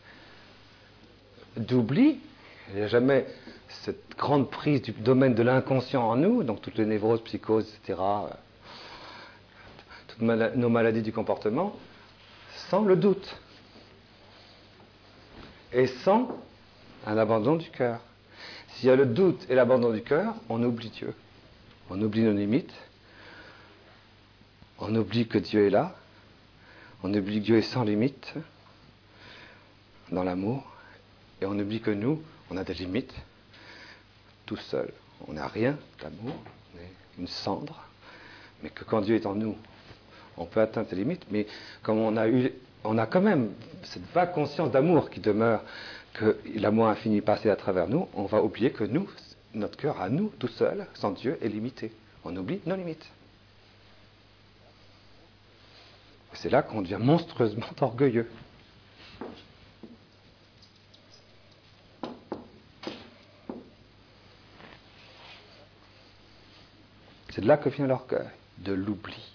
d'oubli, il n'y a jamais cette grande prise du domaine de l'inconscient en nous, donc toutes les névroses, psychoses, et cetera, toutes nos maladies du comportement, sans le doute et sans un abandon du cœur. S'il y a le doute et l'abandon du cœur, on oublie Dieu. On oublie nos limites. On oublie que Dieu est là. On oublie que Dieu est sans limite dans l'amour. Et on oublie que nous, on a des limites. tout seul, on n'a rien d'amour, on est une cendre, mais que quand Dieu est en nous, on peut atteindre ses limites, mais comme on a eu, on a quand même cette vague conscience d'amour qui demeure, que l'amour infini passé à travers nous, on va oublier que nous, notre cœur à nous, tout seul, sans Dieu, est limité. On oublie nos limites. Et c'est là qu'on devient monstrueusement orgueilleux. C'est de là que vient l'orgueil, de l'oubli.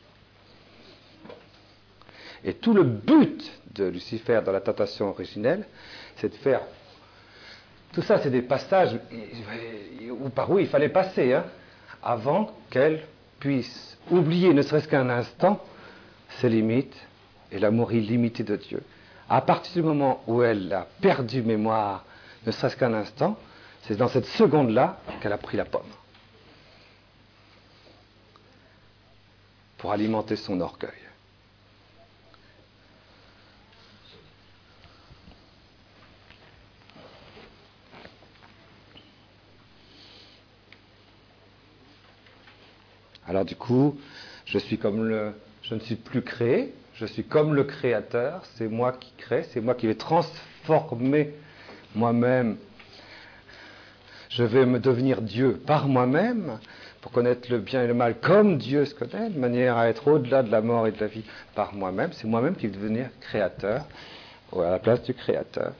Et tout le but de Lucifer dans la tentation originelle, c'est de faire... Tout ça, c'est des passages où, par où il fallait passer, hein, avant qu'elle puisse oublier, ne serait-ce qu'un instant, ses limites et l'amour illimité de Dieu. À partir du moment où elle a perdu mémoire, ne serait-ce qu'un instant, c'est dans cette seconde-là qu'elle a pris la pomme. Pour alimenter son orgueil. Alors du coup, je suis comme le, je ne suis plus créé, je suis comme le Créateur, c'est moi qui crée, c'est moi qui vais transformer moi-même. Je vais me devenir Dieu par moi-même, pour connaître le bien et le mal comme Dieu se connaît, de manière à être au-delà de la mort et de la vie par moi-même. C'est moi-même qui vais devenir Créateur, à la place du Créateur.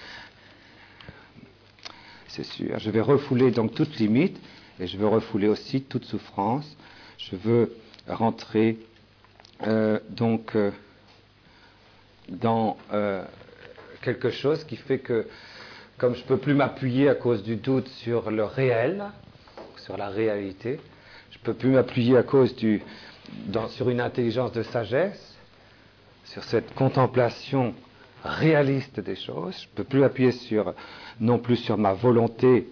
C'est sûr. Je vais refouler donc toute limite, et je veux refouler aussi toute souffrance. Je veux rentrer euh, donc euh, dans euh, quelque chose qui fait que, comme je ne peux plus m'appuyer à cause du doute sur le réel, sur la réalité, je ne peux plus m'appuyer à cause du, dans, sur une intelligence de sagesse, sur cette contemplation réaliste des choses. Je ne peux plus m'appuyer sur, non plus sur ma volonté,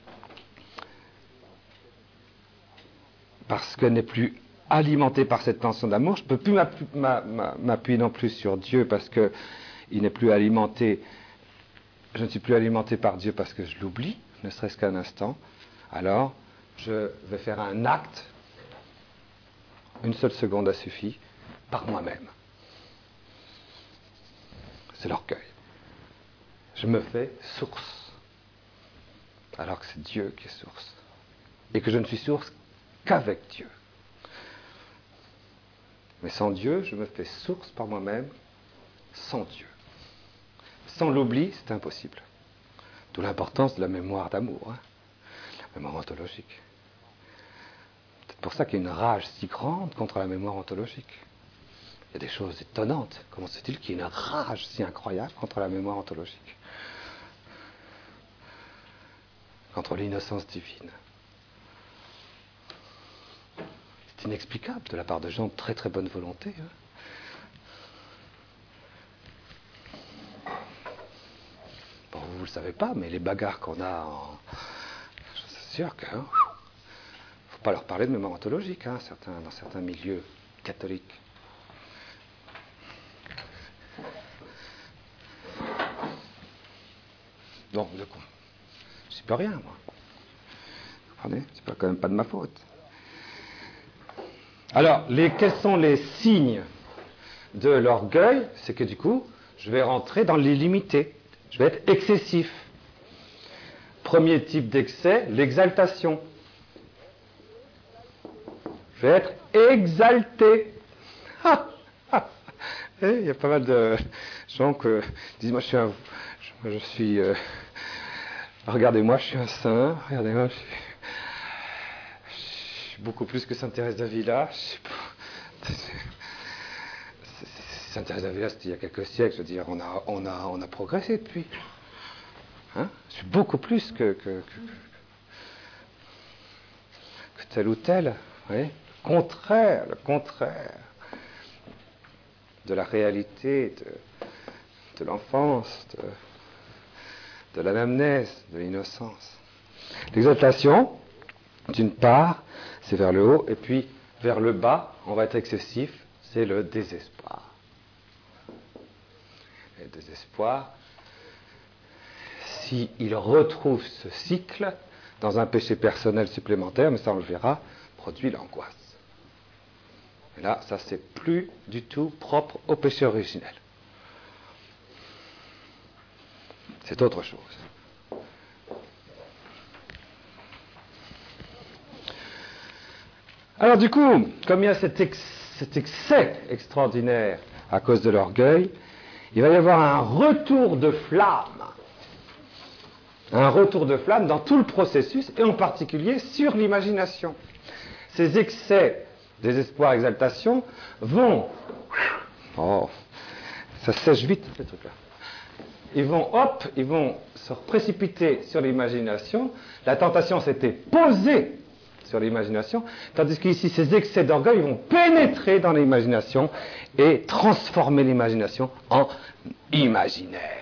parce qu'elle n'est plus alimentée par cette tension d'amour. Je ne peux plus m'appuyer non plus sur Dieu parce qu'il n'est plus alimenté. Je ne suis plus alimenté par Dieu parce que je l'oublie, ne serait-ce qu'un instant. Alors, je vais faire un acte, une seule seconde a suffi, par moi-même. C'est l'orgueil. Je me fais source, alors que c'est Dieu qui est source. Et que je ne suis source qu'avec Dieu. Mais sans Dieu, je me fais source par moi-même, sans Dieu. Sans l'oubli, c'est impossible. D'où l'importance de la mémoire d'amour, hein, la mémoire ontologique. C'est pour ça qu'il y a une rage si grande contre la mémoire ontologique. Il y a des choses étonnantes. Comment se fait-il qu'il y ait une rage si incroyable contre la mémoire ontologique, contre l'innocence divine? C'est inexplicable de la part de gens de très très bonne volonté. Hein. Bon, vous ne le savez pas, mais les bagarres qu'on a, en... je suis sûr qu'il ne hein, faut pas leur parler de mémoire ontologique, hein, certains, dans certains milieux catholiques. Bon, de quoi je ne sais pas rien, moi. Vous comprenez? C'est pas quand même pas de ma faute. Alors, les, quels sont les signes de l'orgueil? C'est que du coup, je vais rentrer dans l'illimité. Je vais être excessif. Premier type d'excès, l'exaltation. Je vais être exalté. Il y a pas mal de gens qui disent, moi je suis un... Je, je suis... Euh, regardez-moi, je suis un saint. Regardez-moi, je suis... beaucoup plus que Sainte Thérèse d'Avila. Sainte Thérèse d'Avila, c'était il y a quelques siècles. Je veux dire, on a, on a, on a progressé depuis. Hein? Je suis beaucoup plus que, que, que, que tel ou tel. Oui? Contraire, le contraire de la réalité, de, de l'enfance, de, de l'anamnèse, de l'innocence. L'exaltation, d'une part, c'est vers le haut, et puis vers le bas, on va être excessif, c'est le désespoir. Et le désespoir, s'il retrouve ce cycle dans un péché personnel supplémentaire, mais ça on le verra, produit l'angoisse. Et là, ça c'est plus du tout propre au péché originel. C'est autre chose. Alors du coup, comme il y a cet, ex- cet excès extraordinaire à cause de l'orgueil, il va y avoir un retour de flamme. Un retour de flamme dans tout le processus, et en particulier sur l'imagination. Ces excès, désespoir, exaltation, vont... Oh, ça sèche vite, ce truc-là. Ils vont, hop, ils vont se précipiter sur l'imagination. La tentation s'était posée sur l'imagination, tandis qu'ici, ces excès d'orgueil vont pénétrer dans l'imagination et transformer l'imagination en imaginaire.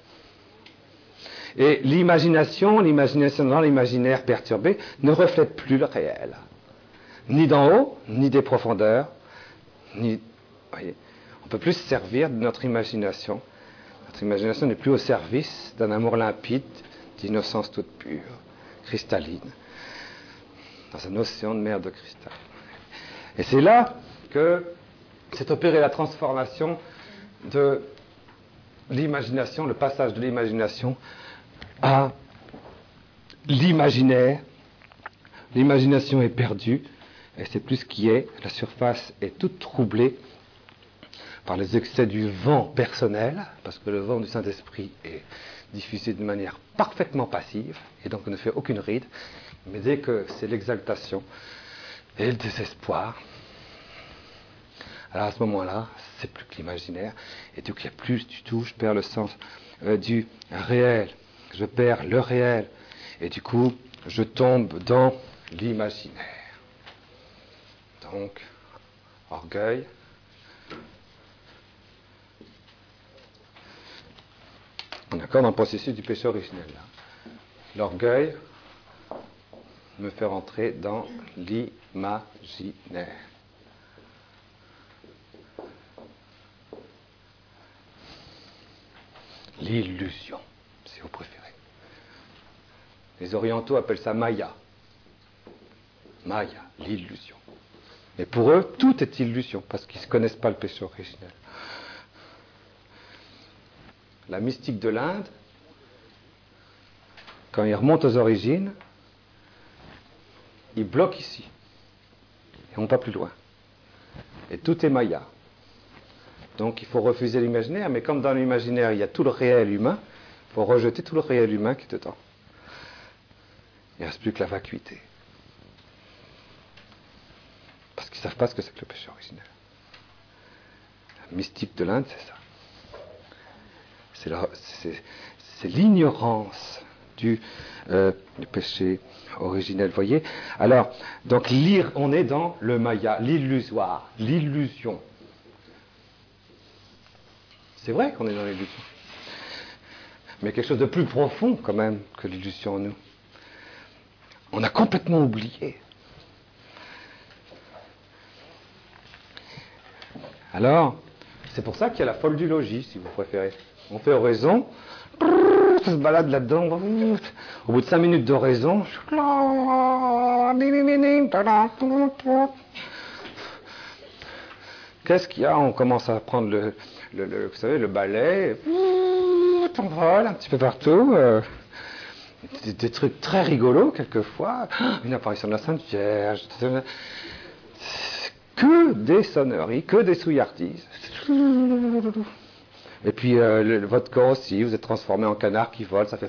Et l'imagination, l'imagination dans l'imaginaire perturbé ne reflète plus le réel. Ni d'en haut, ni des profondeurs, ni... Voyez, on ne peut plus se servir de notre imagination. Notre imagination n'est plus au service d'un amour limpide, d'innocence toute pure, cristalline, dans un océan de mer de cristal. Et c'est là que s'est opérée la transformation de l'imagination, le passage de l'imagination à l'imaginaire. L'imagination est perdue, et c'est plus ce qui est. La surface est toute troublée par les excès du vent personnel, parce que le vent du Saint-Esprit est diffusé de manière parfaitement passive, et donc ne fait aucune ride. Mais dès que c'est l'exaltation et le désespoir, alors à ce moment-là, c'est plus que l'imaginaire, et donc il n'y a plus du tout, je perds le sens euh, du réel. Je perds le réel, et du coup, je tombe dans l'imaginaire. Donc, orgueil. On est encore dans le processus du péché originel. Là. L'orgueil me fait rentrer dans l'imaginaire. L'illusion, si vous préférez. Les orientaux appellent ça Maya. Maya, l'illusion. Mais pour eux, tout est illusion, parce qu'ils ne connaissent pas le péché originel. La mystique de l'Inde, quand il remonte aux origines, il bloque ici. Et on ne va pas plus loin. Et tout est Maya. Donc il faut refuser l'imaginaire, mais comme dans l'imaginaire, il y a tout le réel humain, il faut rejeter tout le réel humain qui est dedans. Il ne reste plus que la vacuité. Parce qu'ils ne savent pas ce que c'est que le péché originel. La mystique de l'Inde, c'est ça. C'est, la, c'est, c'est l'ignorance du, euh, du péché originel, vous voyez. Alors, donc lire, on est dans le maya, l'illusoire, l'illusion. C'est vrai qu'on est dans l'illusion. Mais quelque chose de plus profond quand même que l'illusion en nous. On a complètement oublié. Alors, c'est pour ça qu'il y a la folle du logis, si vous préférez. On fait oraison, ça se balade là-dedans. Au bout de cinq minutes d'oraison, qu'est-ce qu'il y a? On commence à prendre le, le, le vous savez, le balai, on vole un petit peu partout. Euh, des, des trucs très rigolos quelquefois. Une apparition de la Sainte Vierge. Que des sonneries, que des souillardises. Et puis euh, le, votre corps aussi, vous êtes transformé en canard qui vole, ça fait...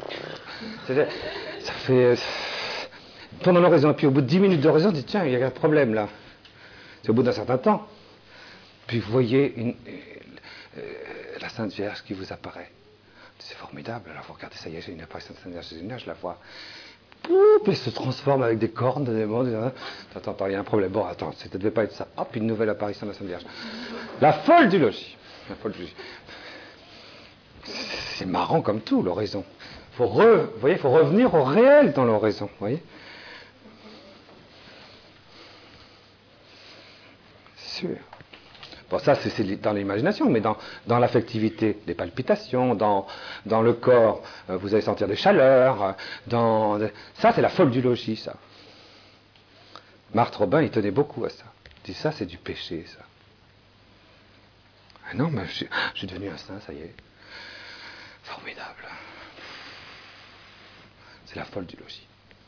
Ça fait... Pendant l'oraison, et puis au bout de dix minutes d'oraison, on dit, tiens, il y a un problème là. C'est au bout d'un certain temps. Puis vous voyez une, euh, la Sainte Vierge qui vous apparaît. C'est formidable, alors vous regardez, ça y est, j'ai une apparition de la Sainte Vierge, c'est génial, je la vois. Puis elle se transforme avec des cornes, des mondes. Attends, attends, il y a un problème. Bon, attends, ça ne devait pas être ça. Hop, une nouvelle apparition de la Sainte Vierge. La folle du logis. La folle du logis. C'est marrant comme tout, l'oraison. Faut re, vous voyez, il faut revenir au réel dans l'oraison, vous voyez. Sûr. Bon, ça, c'est, c'est dans l'imagination, mais dans, dans l'affectivité, des palpitations, dans, dans le corps, euh, vous allez sentir des chaleurs. euh, Dans, ça, c'est la folle du logis, ça. Marthe Robin, il tenait beaucoup à ça. Il dit, ça, c'est du péché, ça. Ah non, mais je, je suis devenu un saint, ça y est. Formidable. C'est la folle du logis.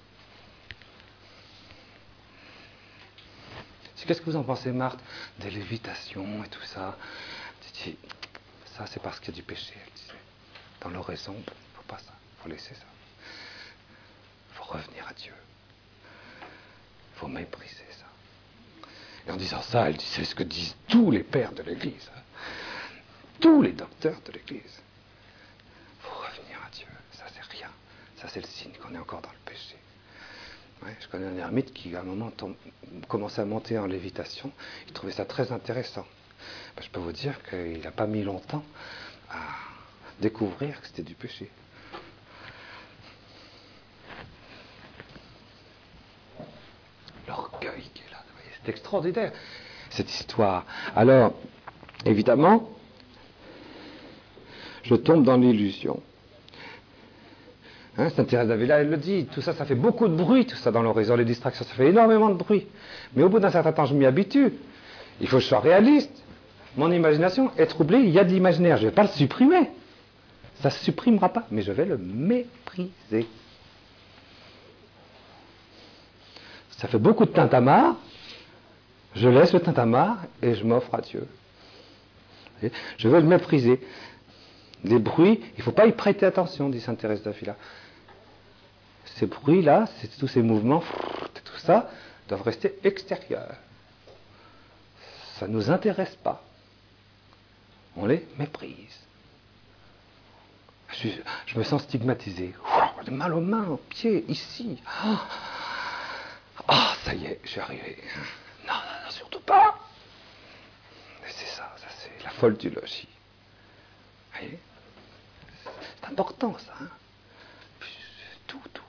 Qu'est-ce que vous en pensez, Marthe? Des lévitations et tout ça. Elle dit, ça, c'est parce qu'il y a du péché, elle disait. Dans l'oraison, il ne faut pas ça. Il faut laisser ça. Il faut revenir à Dieu. Il faut mépriser ça. Et en disant ça, elle dit, c'est ce que disent tous les pères de l'Église. Hein. Tous les docteurs de l'Église. Il faut revenir à Dieu. Ça, c'est rien. Ça, c'est le signe qu'on est encore dans le péché. Ouais, je connais un ermite qui, à un moment, tombe, commençait à monter en lévitation. Il trouvait ça très intéressant. Ben, je peux vous dire qu'il n'a pas mis longtemps à découvrir que c'était du péché. L'orgueil qui est là, vous voyez, c'est extraordinaire, cette histoire. Alors, évidemment, je tombe dans l'illusion. Hein, Sainte Thérèse d'Avila, elle le dit, tout ça, ça fait beaucoup de bruit, tout ça dans l'horizon, les distractions, ça fait énormément de bruit. Mais au bout d'un certain temps, je m'y habitue. Il faut que je sois réaliste. Mon imagination est troublée, il y a de l'imaginaire, je ne vais pas le supprimer. Ça ne se supprimera pas, mais je vais le mépriser. Ça fait beaucoup de tintamarre, je laisse le tintamarre et je m'offre à Dieu. Je veux le mépriser. Les bruits, il ne faut pas y prêter attention, dit Sainte Thérèse d'Avila. Ces bruits-là, c'est, tous ces mouvements, tout ça, doivent rester extérieurs. Ça ne nous intéresse pas. On les méprise. Je, suis, je me sens stigmatisé. J'ai mal aux mains, aux pieds, ici. Ah, oh, oh, ça y est, je suis arrivé. Non, non, non, surtout pas. Et c'est ça, ça c'est la folle du logis. Vous voyez ? C'est important, ça. Hein, tout, tout.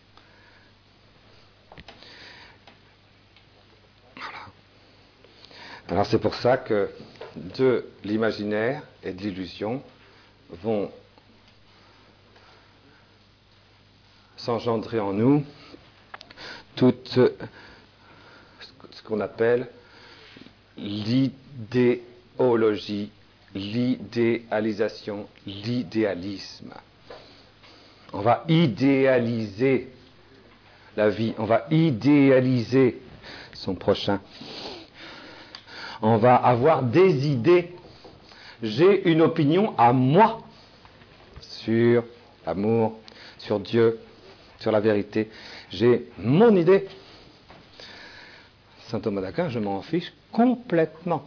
Voilà. Alors c'est pour ça que de l'imaginaire et de l'illusion vont s'engendrer en nous toute ce qu'on appelle l'idéologie, l'idéalisation, l'idéalisme. On va idéaliser la vie, on va idéaliser son prochain. On va avoir des idées. J'ai une opinion à moi sur l'amour, sur Dieu, sur la vérité. J'ai mon idée. Saint Thomas d'Aquin, je m'en fiche complètement.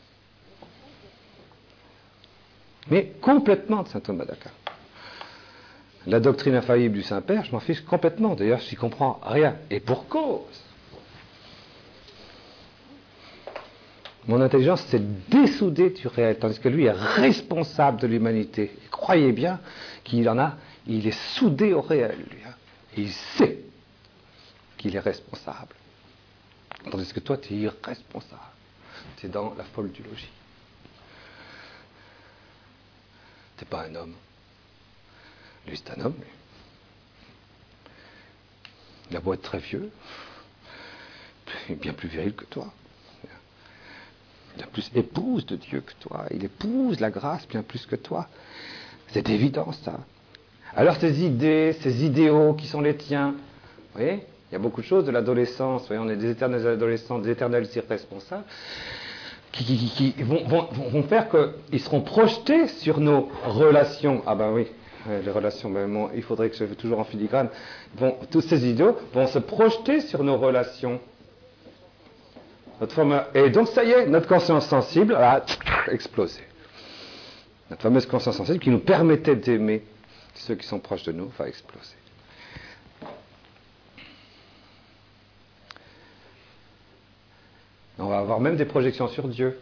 Mais complètement de Saint Thomas d'Aquin. La doctrine infaillible du Saint-Père, je m'en fiche complètement. D'ailleurs, je n'y comprends rien. Et pour cause. Mon intelligence s'est dessoudée du réel, tandis que lui est responsable de l'humanité. Et croyez bien qu'il en a, il est soudé au réel, lui. Hein. Et il sait qu'il est responsable. Tandis que toi, tu es irresponsable. Tu es dans la folle du logis. Tu n'es pas un homme. Lui, c'est un homme, lui. Il a beau être très vieux, il est bien plus viril que toi. Il est plus épouse de Dieu que toi. Il épouse la grâce bien plus que toi. C'est évident, ça. Alors, ces idées, ces idéaux qui sont les tiens, vous voyez, il y a beaucoup de choses de l'adolescence. Vous voyez, on est des éternels adolescents, des éternels irresponsables, qui, qui, qui, qui vont, vont, vont faire qu'ils seront projetés sur nos relations. Ah ben oui, les relations, ben bon, il faudrait que je fasse toujours en filigrane. Bon, tous ces idéaux vont se projeter sur nos relations. Notre forme, et donc ça y est, notre conscience sensible a explosé. Notre fameuse conscience sensible qui nous permettait d'aimer ceux qui sont proches de nous va exploser. On va avoir même des projections sur Dieu.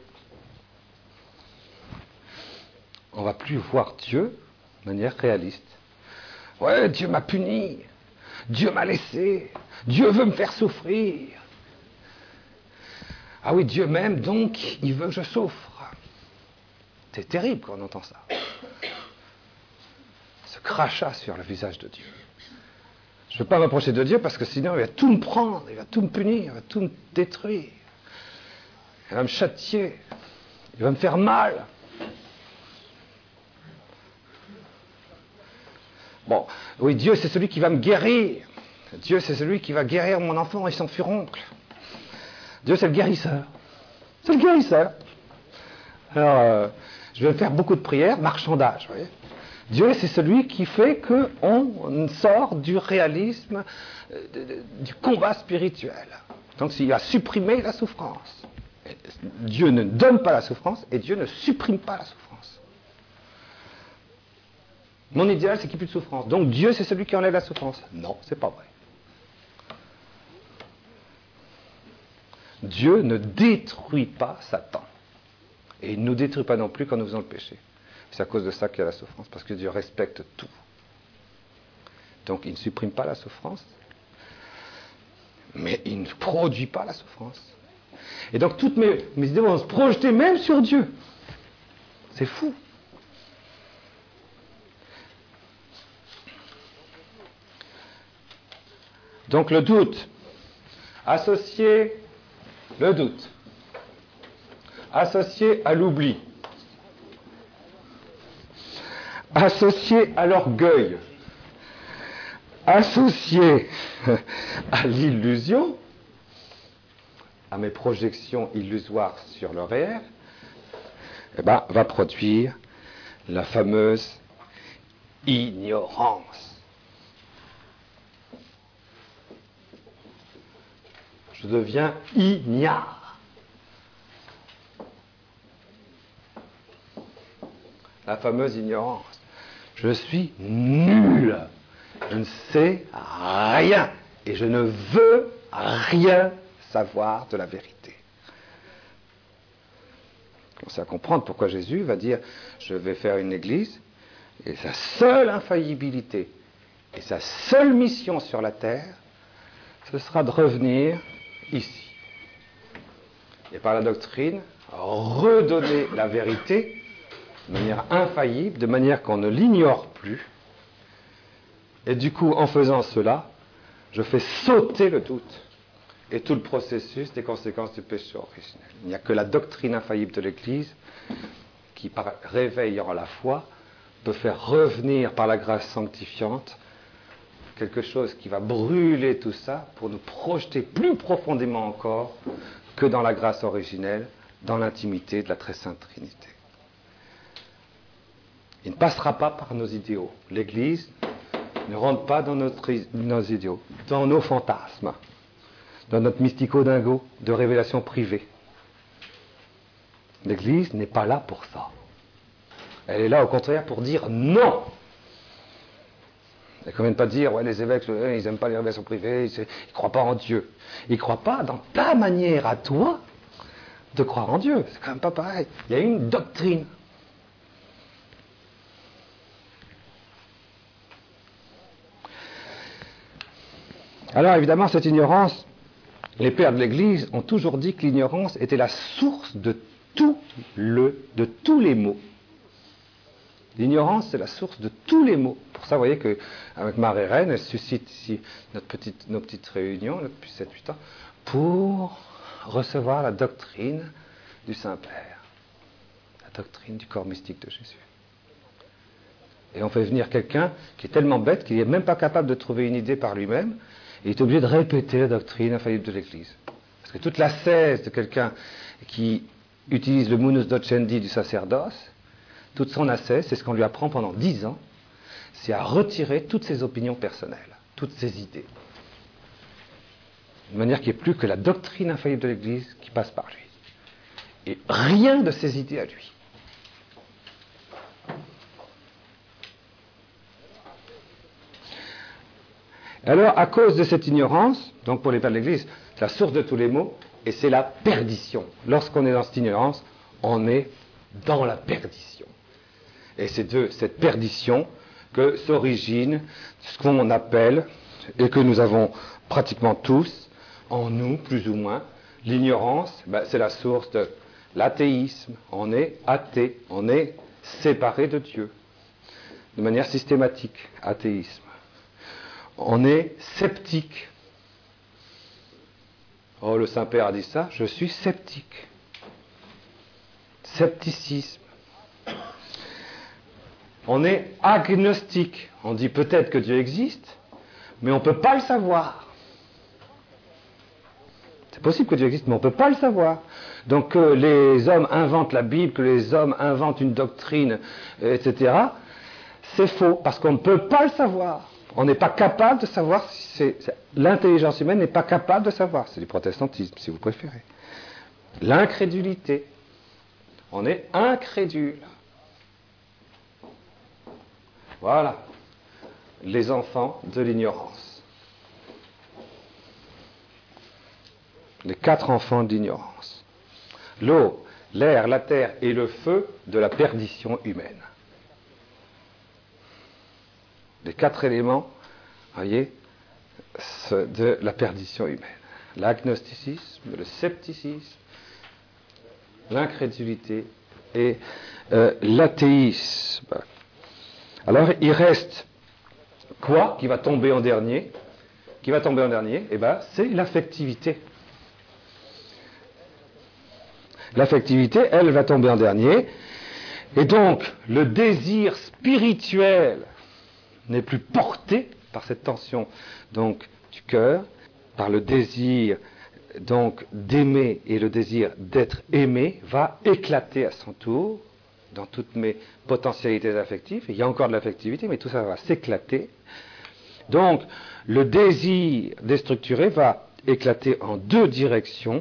On ne va plus voir Dieu de manière réaliste. Ouais, Dieu m'a puni. Dieu m'a laissé. Dieu veut me faire souffrir. Ah oui, Dieu m'aime, donc il veut que je souffre. C'est terrible quand on entend ça. Ce crachat sur le visage de Dieu. Je ne veux pas m'approcher de Dieu parce que sinon il va tout me prendre, il va tout me punir, il va tout me détruire. Il va me châtier, il va me faire mal. Bon, oui, Dieu c'est celui qui va me guérir. Dieu c'est celui qui va guérir mon enfant et son furoncle. Dieu c'est le guérisseur. C'est le guérisseur. Alors, euh, je vais faire beaucoup de prières, marchandage, vous voyez. Dieu, c'est celui qui fait qu'on sort du réalisme, de, de, du combat spirituel. Donc, il va supprimer la souffrance. Dieu ne donne pas la souffrance et Dieu ne supprime pas la souffrance. Mon idéal, c'est qu'il n'y ait plus de souffrance. Donc, Dieu, c'est celui qui enlève la souffrance. Non, c'est pas vrai. Dieu ne détruit pas Satan. Et il ne nous détruit pas non plus quand nous faisons le péché. C'est à cause de ça qu'il y a la souffrance, parce que Dieu respecte tout. Donc il ne supprime pas la souffrance, mais il ne produit pas la souffrance. Et donc toutes mes, mes idées vont se projeter même sur Dieu. C'est fou. Donc le doute, associé, le doute, associé à l'oubli, associé à l'orgueil, associé à l'illusion, à mes projections illusoires sur le réel, eh ben, va produire la fameuse ignorance. Je deviens ignare. La fameuse ignorance. Je suis nul. Je ne sais rien. Et je ne veux rien savoir de la vérité. Commencez à comprendre pourquoi Jésus va dire « Je vais faire une église » et sa seule infaillibilité et sa seule mission sur la terre, ce sera de revenir ici. Et par la doctrine, redonner la vérité de manière infaillible, de manière qu'on ne l'ignore plus. Et du coup, en faisant cela, je fais sauter le doute et tout le processus des conséquences du péché originel. Il n'y a que la doctrine infaillible de l'Église qui, par réveil en la foi, peut faire revenir par la grâce sanctifiante quelque chose qui va brûler tout ça pour nous projeter plus profondément encore que dans la grâce originelle, dans l'intimité de la très sainte Trinité. Il ne passera pas par nos idéaux. L'Église ne rentre pas dans notre, nos idéaux, dans nos fantasmes, dans notre mystico-dingo de révélation privée. L'Église n'est pas là pour ça. Elle est là au contraire pour dire non. Elle ne convient pas de dire, ouais, les évêques, ils n'aiment pas les révélations privées, ils ne croient pas en Dieu. Ils ne croient pas dans ta manière à toi de croire en Dieu. C'est quand même pas pareil. Il y a une doctrine. Alors évidemment, cette ignorance, les pères de l'Église ont toujours dit que l'ignorance était la source de, tout le, de tous les maux. L'ignorance, c'est la source de tous les maux. Pour ça, vous voyez qu'avec Marie-Reine, elle suscite ici notre petite, nos petites réunions, depuis sept huit ans, pour recevoir la doctrine du Saint-Père, la doctrine du corps mystique de Jésus. Et on fait venir quelqu'un qui est tellement bête qu'il n'est même pas capable de trouver une idée par lui-même, et il est obligé de répéter la doctrine infaillible de l'Église. Parce que toute l'ascèse de quelqu'un qui utilise le munus docendi du sacerdoce, toute son ascèse, c'est ce qu'on lui apprend pendant dix ans, c'est à retirer toutes ses opinions personnelles, toutes ses idées. De manière qu'il n'y ait plus que la doctrine infaillible de l'Église qui passe par lui. Et rien de ses idées à lui. Alors, à cause de cette ignorance, donc pour les pères de l'Église, c'est la source de tous les maux, et c'est la perdition. Lorsqu'on est dans cette ignorance, on est dans la perdition. Et c'est de cette perdition que s'origine ce qu'on appelle, et que nous avons pratiquement tous, en nous, plus ou moins, L'ignorance, ben, c'est la source de l'athéisme. On est athée, on est séparé de Dieu. De manière systématique, athéisme. On est sceptique. Oh, le Saint-Père a dit ça, je suis sceptique. Scepticisme. On est agnostique. On dit peut-être que Dieu existe, mais on ne peut pas le savoir. C'est possible que Dieu existe, mais on ne peut pas le savoir. Donc que les hommes inventent la Bible, que les hommes inventent une doctrine, et cetera, c'est faux, parce qu'on ne peut pas le savoir. On n'est pas capable de savoir si c'est... c'est l'intelligence humaine n'est pas capable de savoir. C'est du protestantisme, si vous préférez. L'incrédulité. On est incrédule. Voilà. Les enfants de l'ignorance. Les quatre enfants de l'ignorance. L'eau, l'air, la terre et le feu de la perdition humaine. Les quatre éléments, voyez, de la perdition humaine. L'agnosticisme, le scepticisme, l'incrédulité et euh, l'athéisme. Alors, il reste quoi qui va tomber en dernier? Qui va tomber en dernier? Eh bien, c'est l'affectivité. L'affectivité, elle, va tomber en dernier. Et donc, le désir spirituel n'est plus porté par cette tension donc du cœur, par le désir donc d'aimer et le désir d'être aimé va éclater à son tour dans toutes mes potentialités affectives. Il y a encore de l'affectivité, mais tout ça va s'éclater. Donc, le désir déstructuré va éclater en deux directions.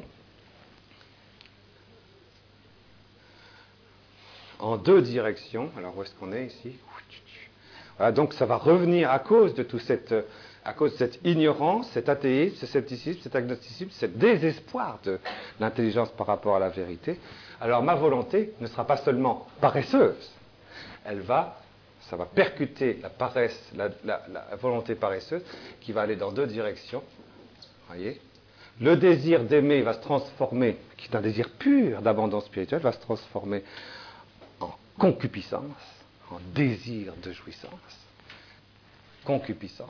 En deux directions. Alors, où est-ce qu'on est ici? Voilà, donc ça va revenir à cause de tout cette, à cause de cette ignorance, cet athéisme, ce scepticisme, cet agnosticisme, ce désespoir de l'intelligence par rapport à la vérité. Alors ma volonté ne sera pas seulement paresseuse, elle va, ça va percuter la paresse, la, la, la volonté paresseuse, qui va aller dans deux directions. Voyez, le désir d'aimer va se transformer, qui est un désir pur d'abandon spirituel, va se transformer en concupiscence. En désir de jouissance, concupiscence,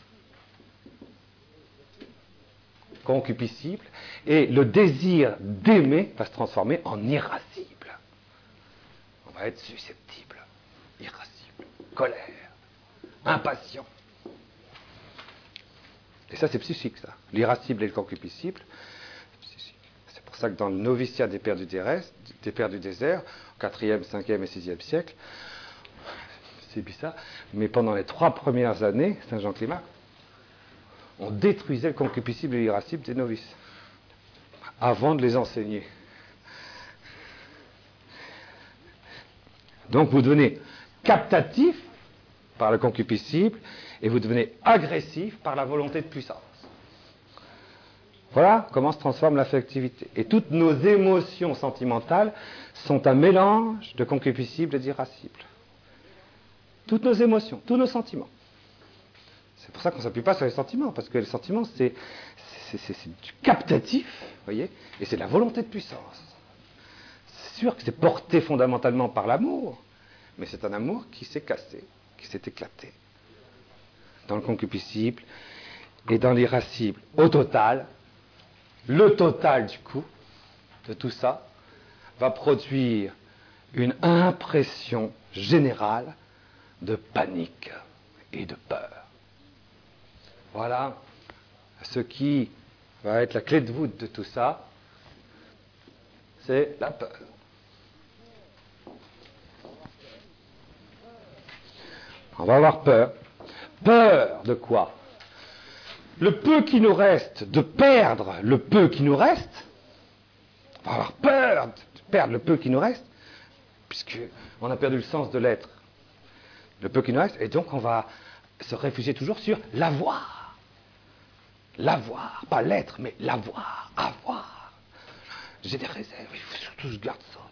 concupiscible, et le désir d'aimer va se transformer en irascible. On va être susceptible, irascible, colère, impatient. Et ça, c'est psychique, ça. L'irascible et le concupiscible, c'est psychique. C'est pour ça que dans le noviciat des pères du, terrestre, des pères du désert, au quatrième, cinquième et sixième siècle, c'est bizarre, mais pendant les trois premières années, Saint Jean Climac, on détruisait le concupiscible et l'irascible des novices, avant de les enseigner. Donc vous devenez captatif par le concupiscible, et vous devenez agressif par la volonté de puissance. Voilà comment se transforme l'affectivité. Et toutes nos émotions sentimentales sont un mélange de concupiscible et d'irascible. Toutes nos émotions, tous nos sentiments. C'est pour ça qu'on ne s'appuie pas sur les sentiments, parce que les sentiments, c'est, c'est, c'est, c'est du captatif, vous voyez, et c'est de la volonté de puissance. C'est sûr que c'est porté fondamentalement par l'amour, mais c'est un amour qui s'est cassé, qui s'est éclaté. Dans le concupiscible et dans l'irascible. Au total, le total du coup, de tout ça, va produire une impression générale de panique et de peur. Voilà ce qui va être la clé de voûte de tout ça, c'est la peur. On va avoir peur. Peur de quoi? Le peu qui nous reste, de perdre le peu qui nous reste. On va avoir peur de perdre le peu qui nous reste, puisqu'on a perdu le sens de l'être. Le peu qui nous reste, et donc on va se réfugier toujours sur l'avoir. L'avoir, pas l'être, mais l'avoir, avoir. J'ai des réserves, il faut surtout que je garde ça.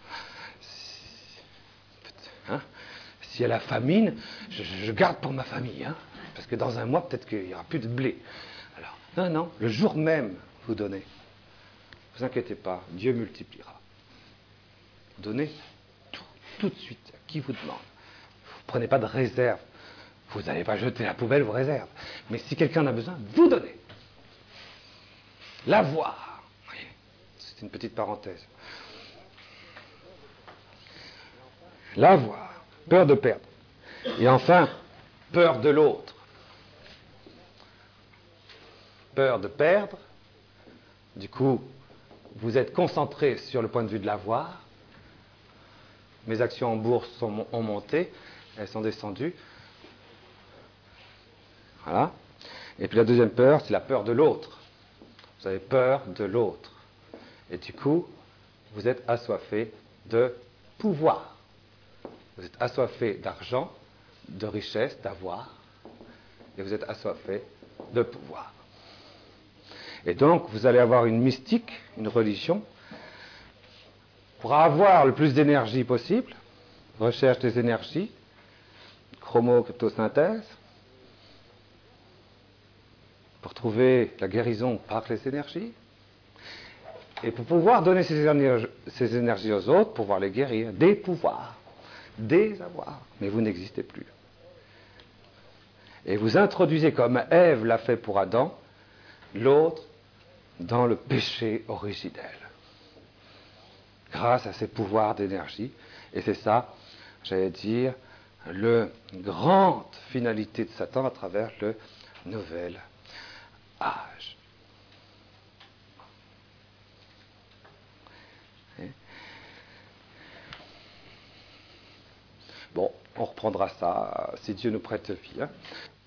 Hein? S'il y a la famine, je, je garde pour ma famille, hein? Parce que dans un mois, peut-être qu'il n'y aura plus de blé. Alors, non, non, le jour même, vous donnez. vous inquiétez pas, Dieu multipliera. Donnez tout, tout de suite, à qui vous demande. Vous ne prenez pas de réserve. Vous n'allez pas jeter à la poubelle vos réserves. Mais si quelqu'un en a besoin, vous donnez. L'avoir. C'est une petite parenthèse. L'avoir. Peur de perdre. Et enfin, peur de l'autre. Peur de perdre. Du coup, vous êtes concentré sur le point de vue de l'avoir. Mes actions en bourse sont, ont monté, elles sont descendues. Voilà. Et puis la deuxième peur, c'est la peur de l'autre. Vous avez peur de l'autre. Et du coup, vous êtes assoiffé de pouvoir. Vous êtes assoiffé d'argent, de richesse, d'avoir. Et vous êtes assoiffé de pouvoir. Et donc, vous allez avoir une mystique, une religion, pour avoir le plus d'énergie possible, recherche des énergies, chromo-cryptosynthèse, pour trouver la guérison par les énergies, et pour pouvoir donner ces énergies, ces énergies aux autres, pour pouvoir les guérir, des pouvoirs, des avoirs, mais vous n'existez plus. Et vous introduisez, comme Ève l'a fait pour Adam, l'autre dans le péché originel, grâce à ces pouvoirs d'énergie. Et c'est ça, j'allais dire, la grande finalité de Satan à travers le nouvel âge. Bon, on reprendra ça si Dieu nous prête vie. Hein.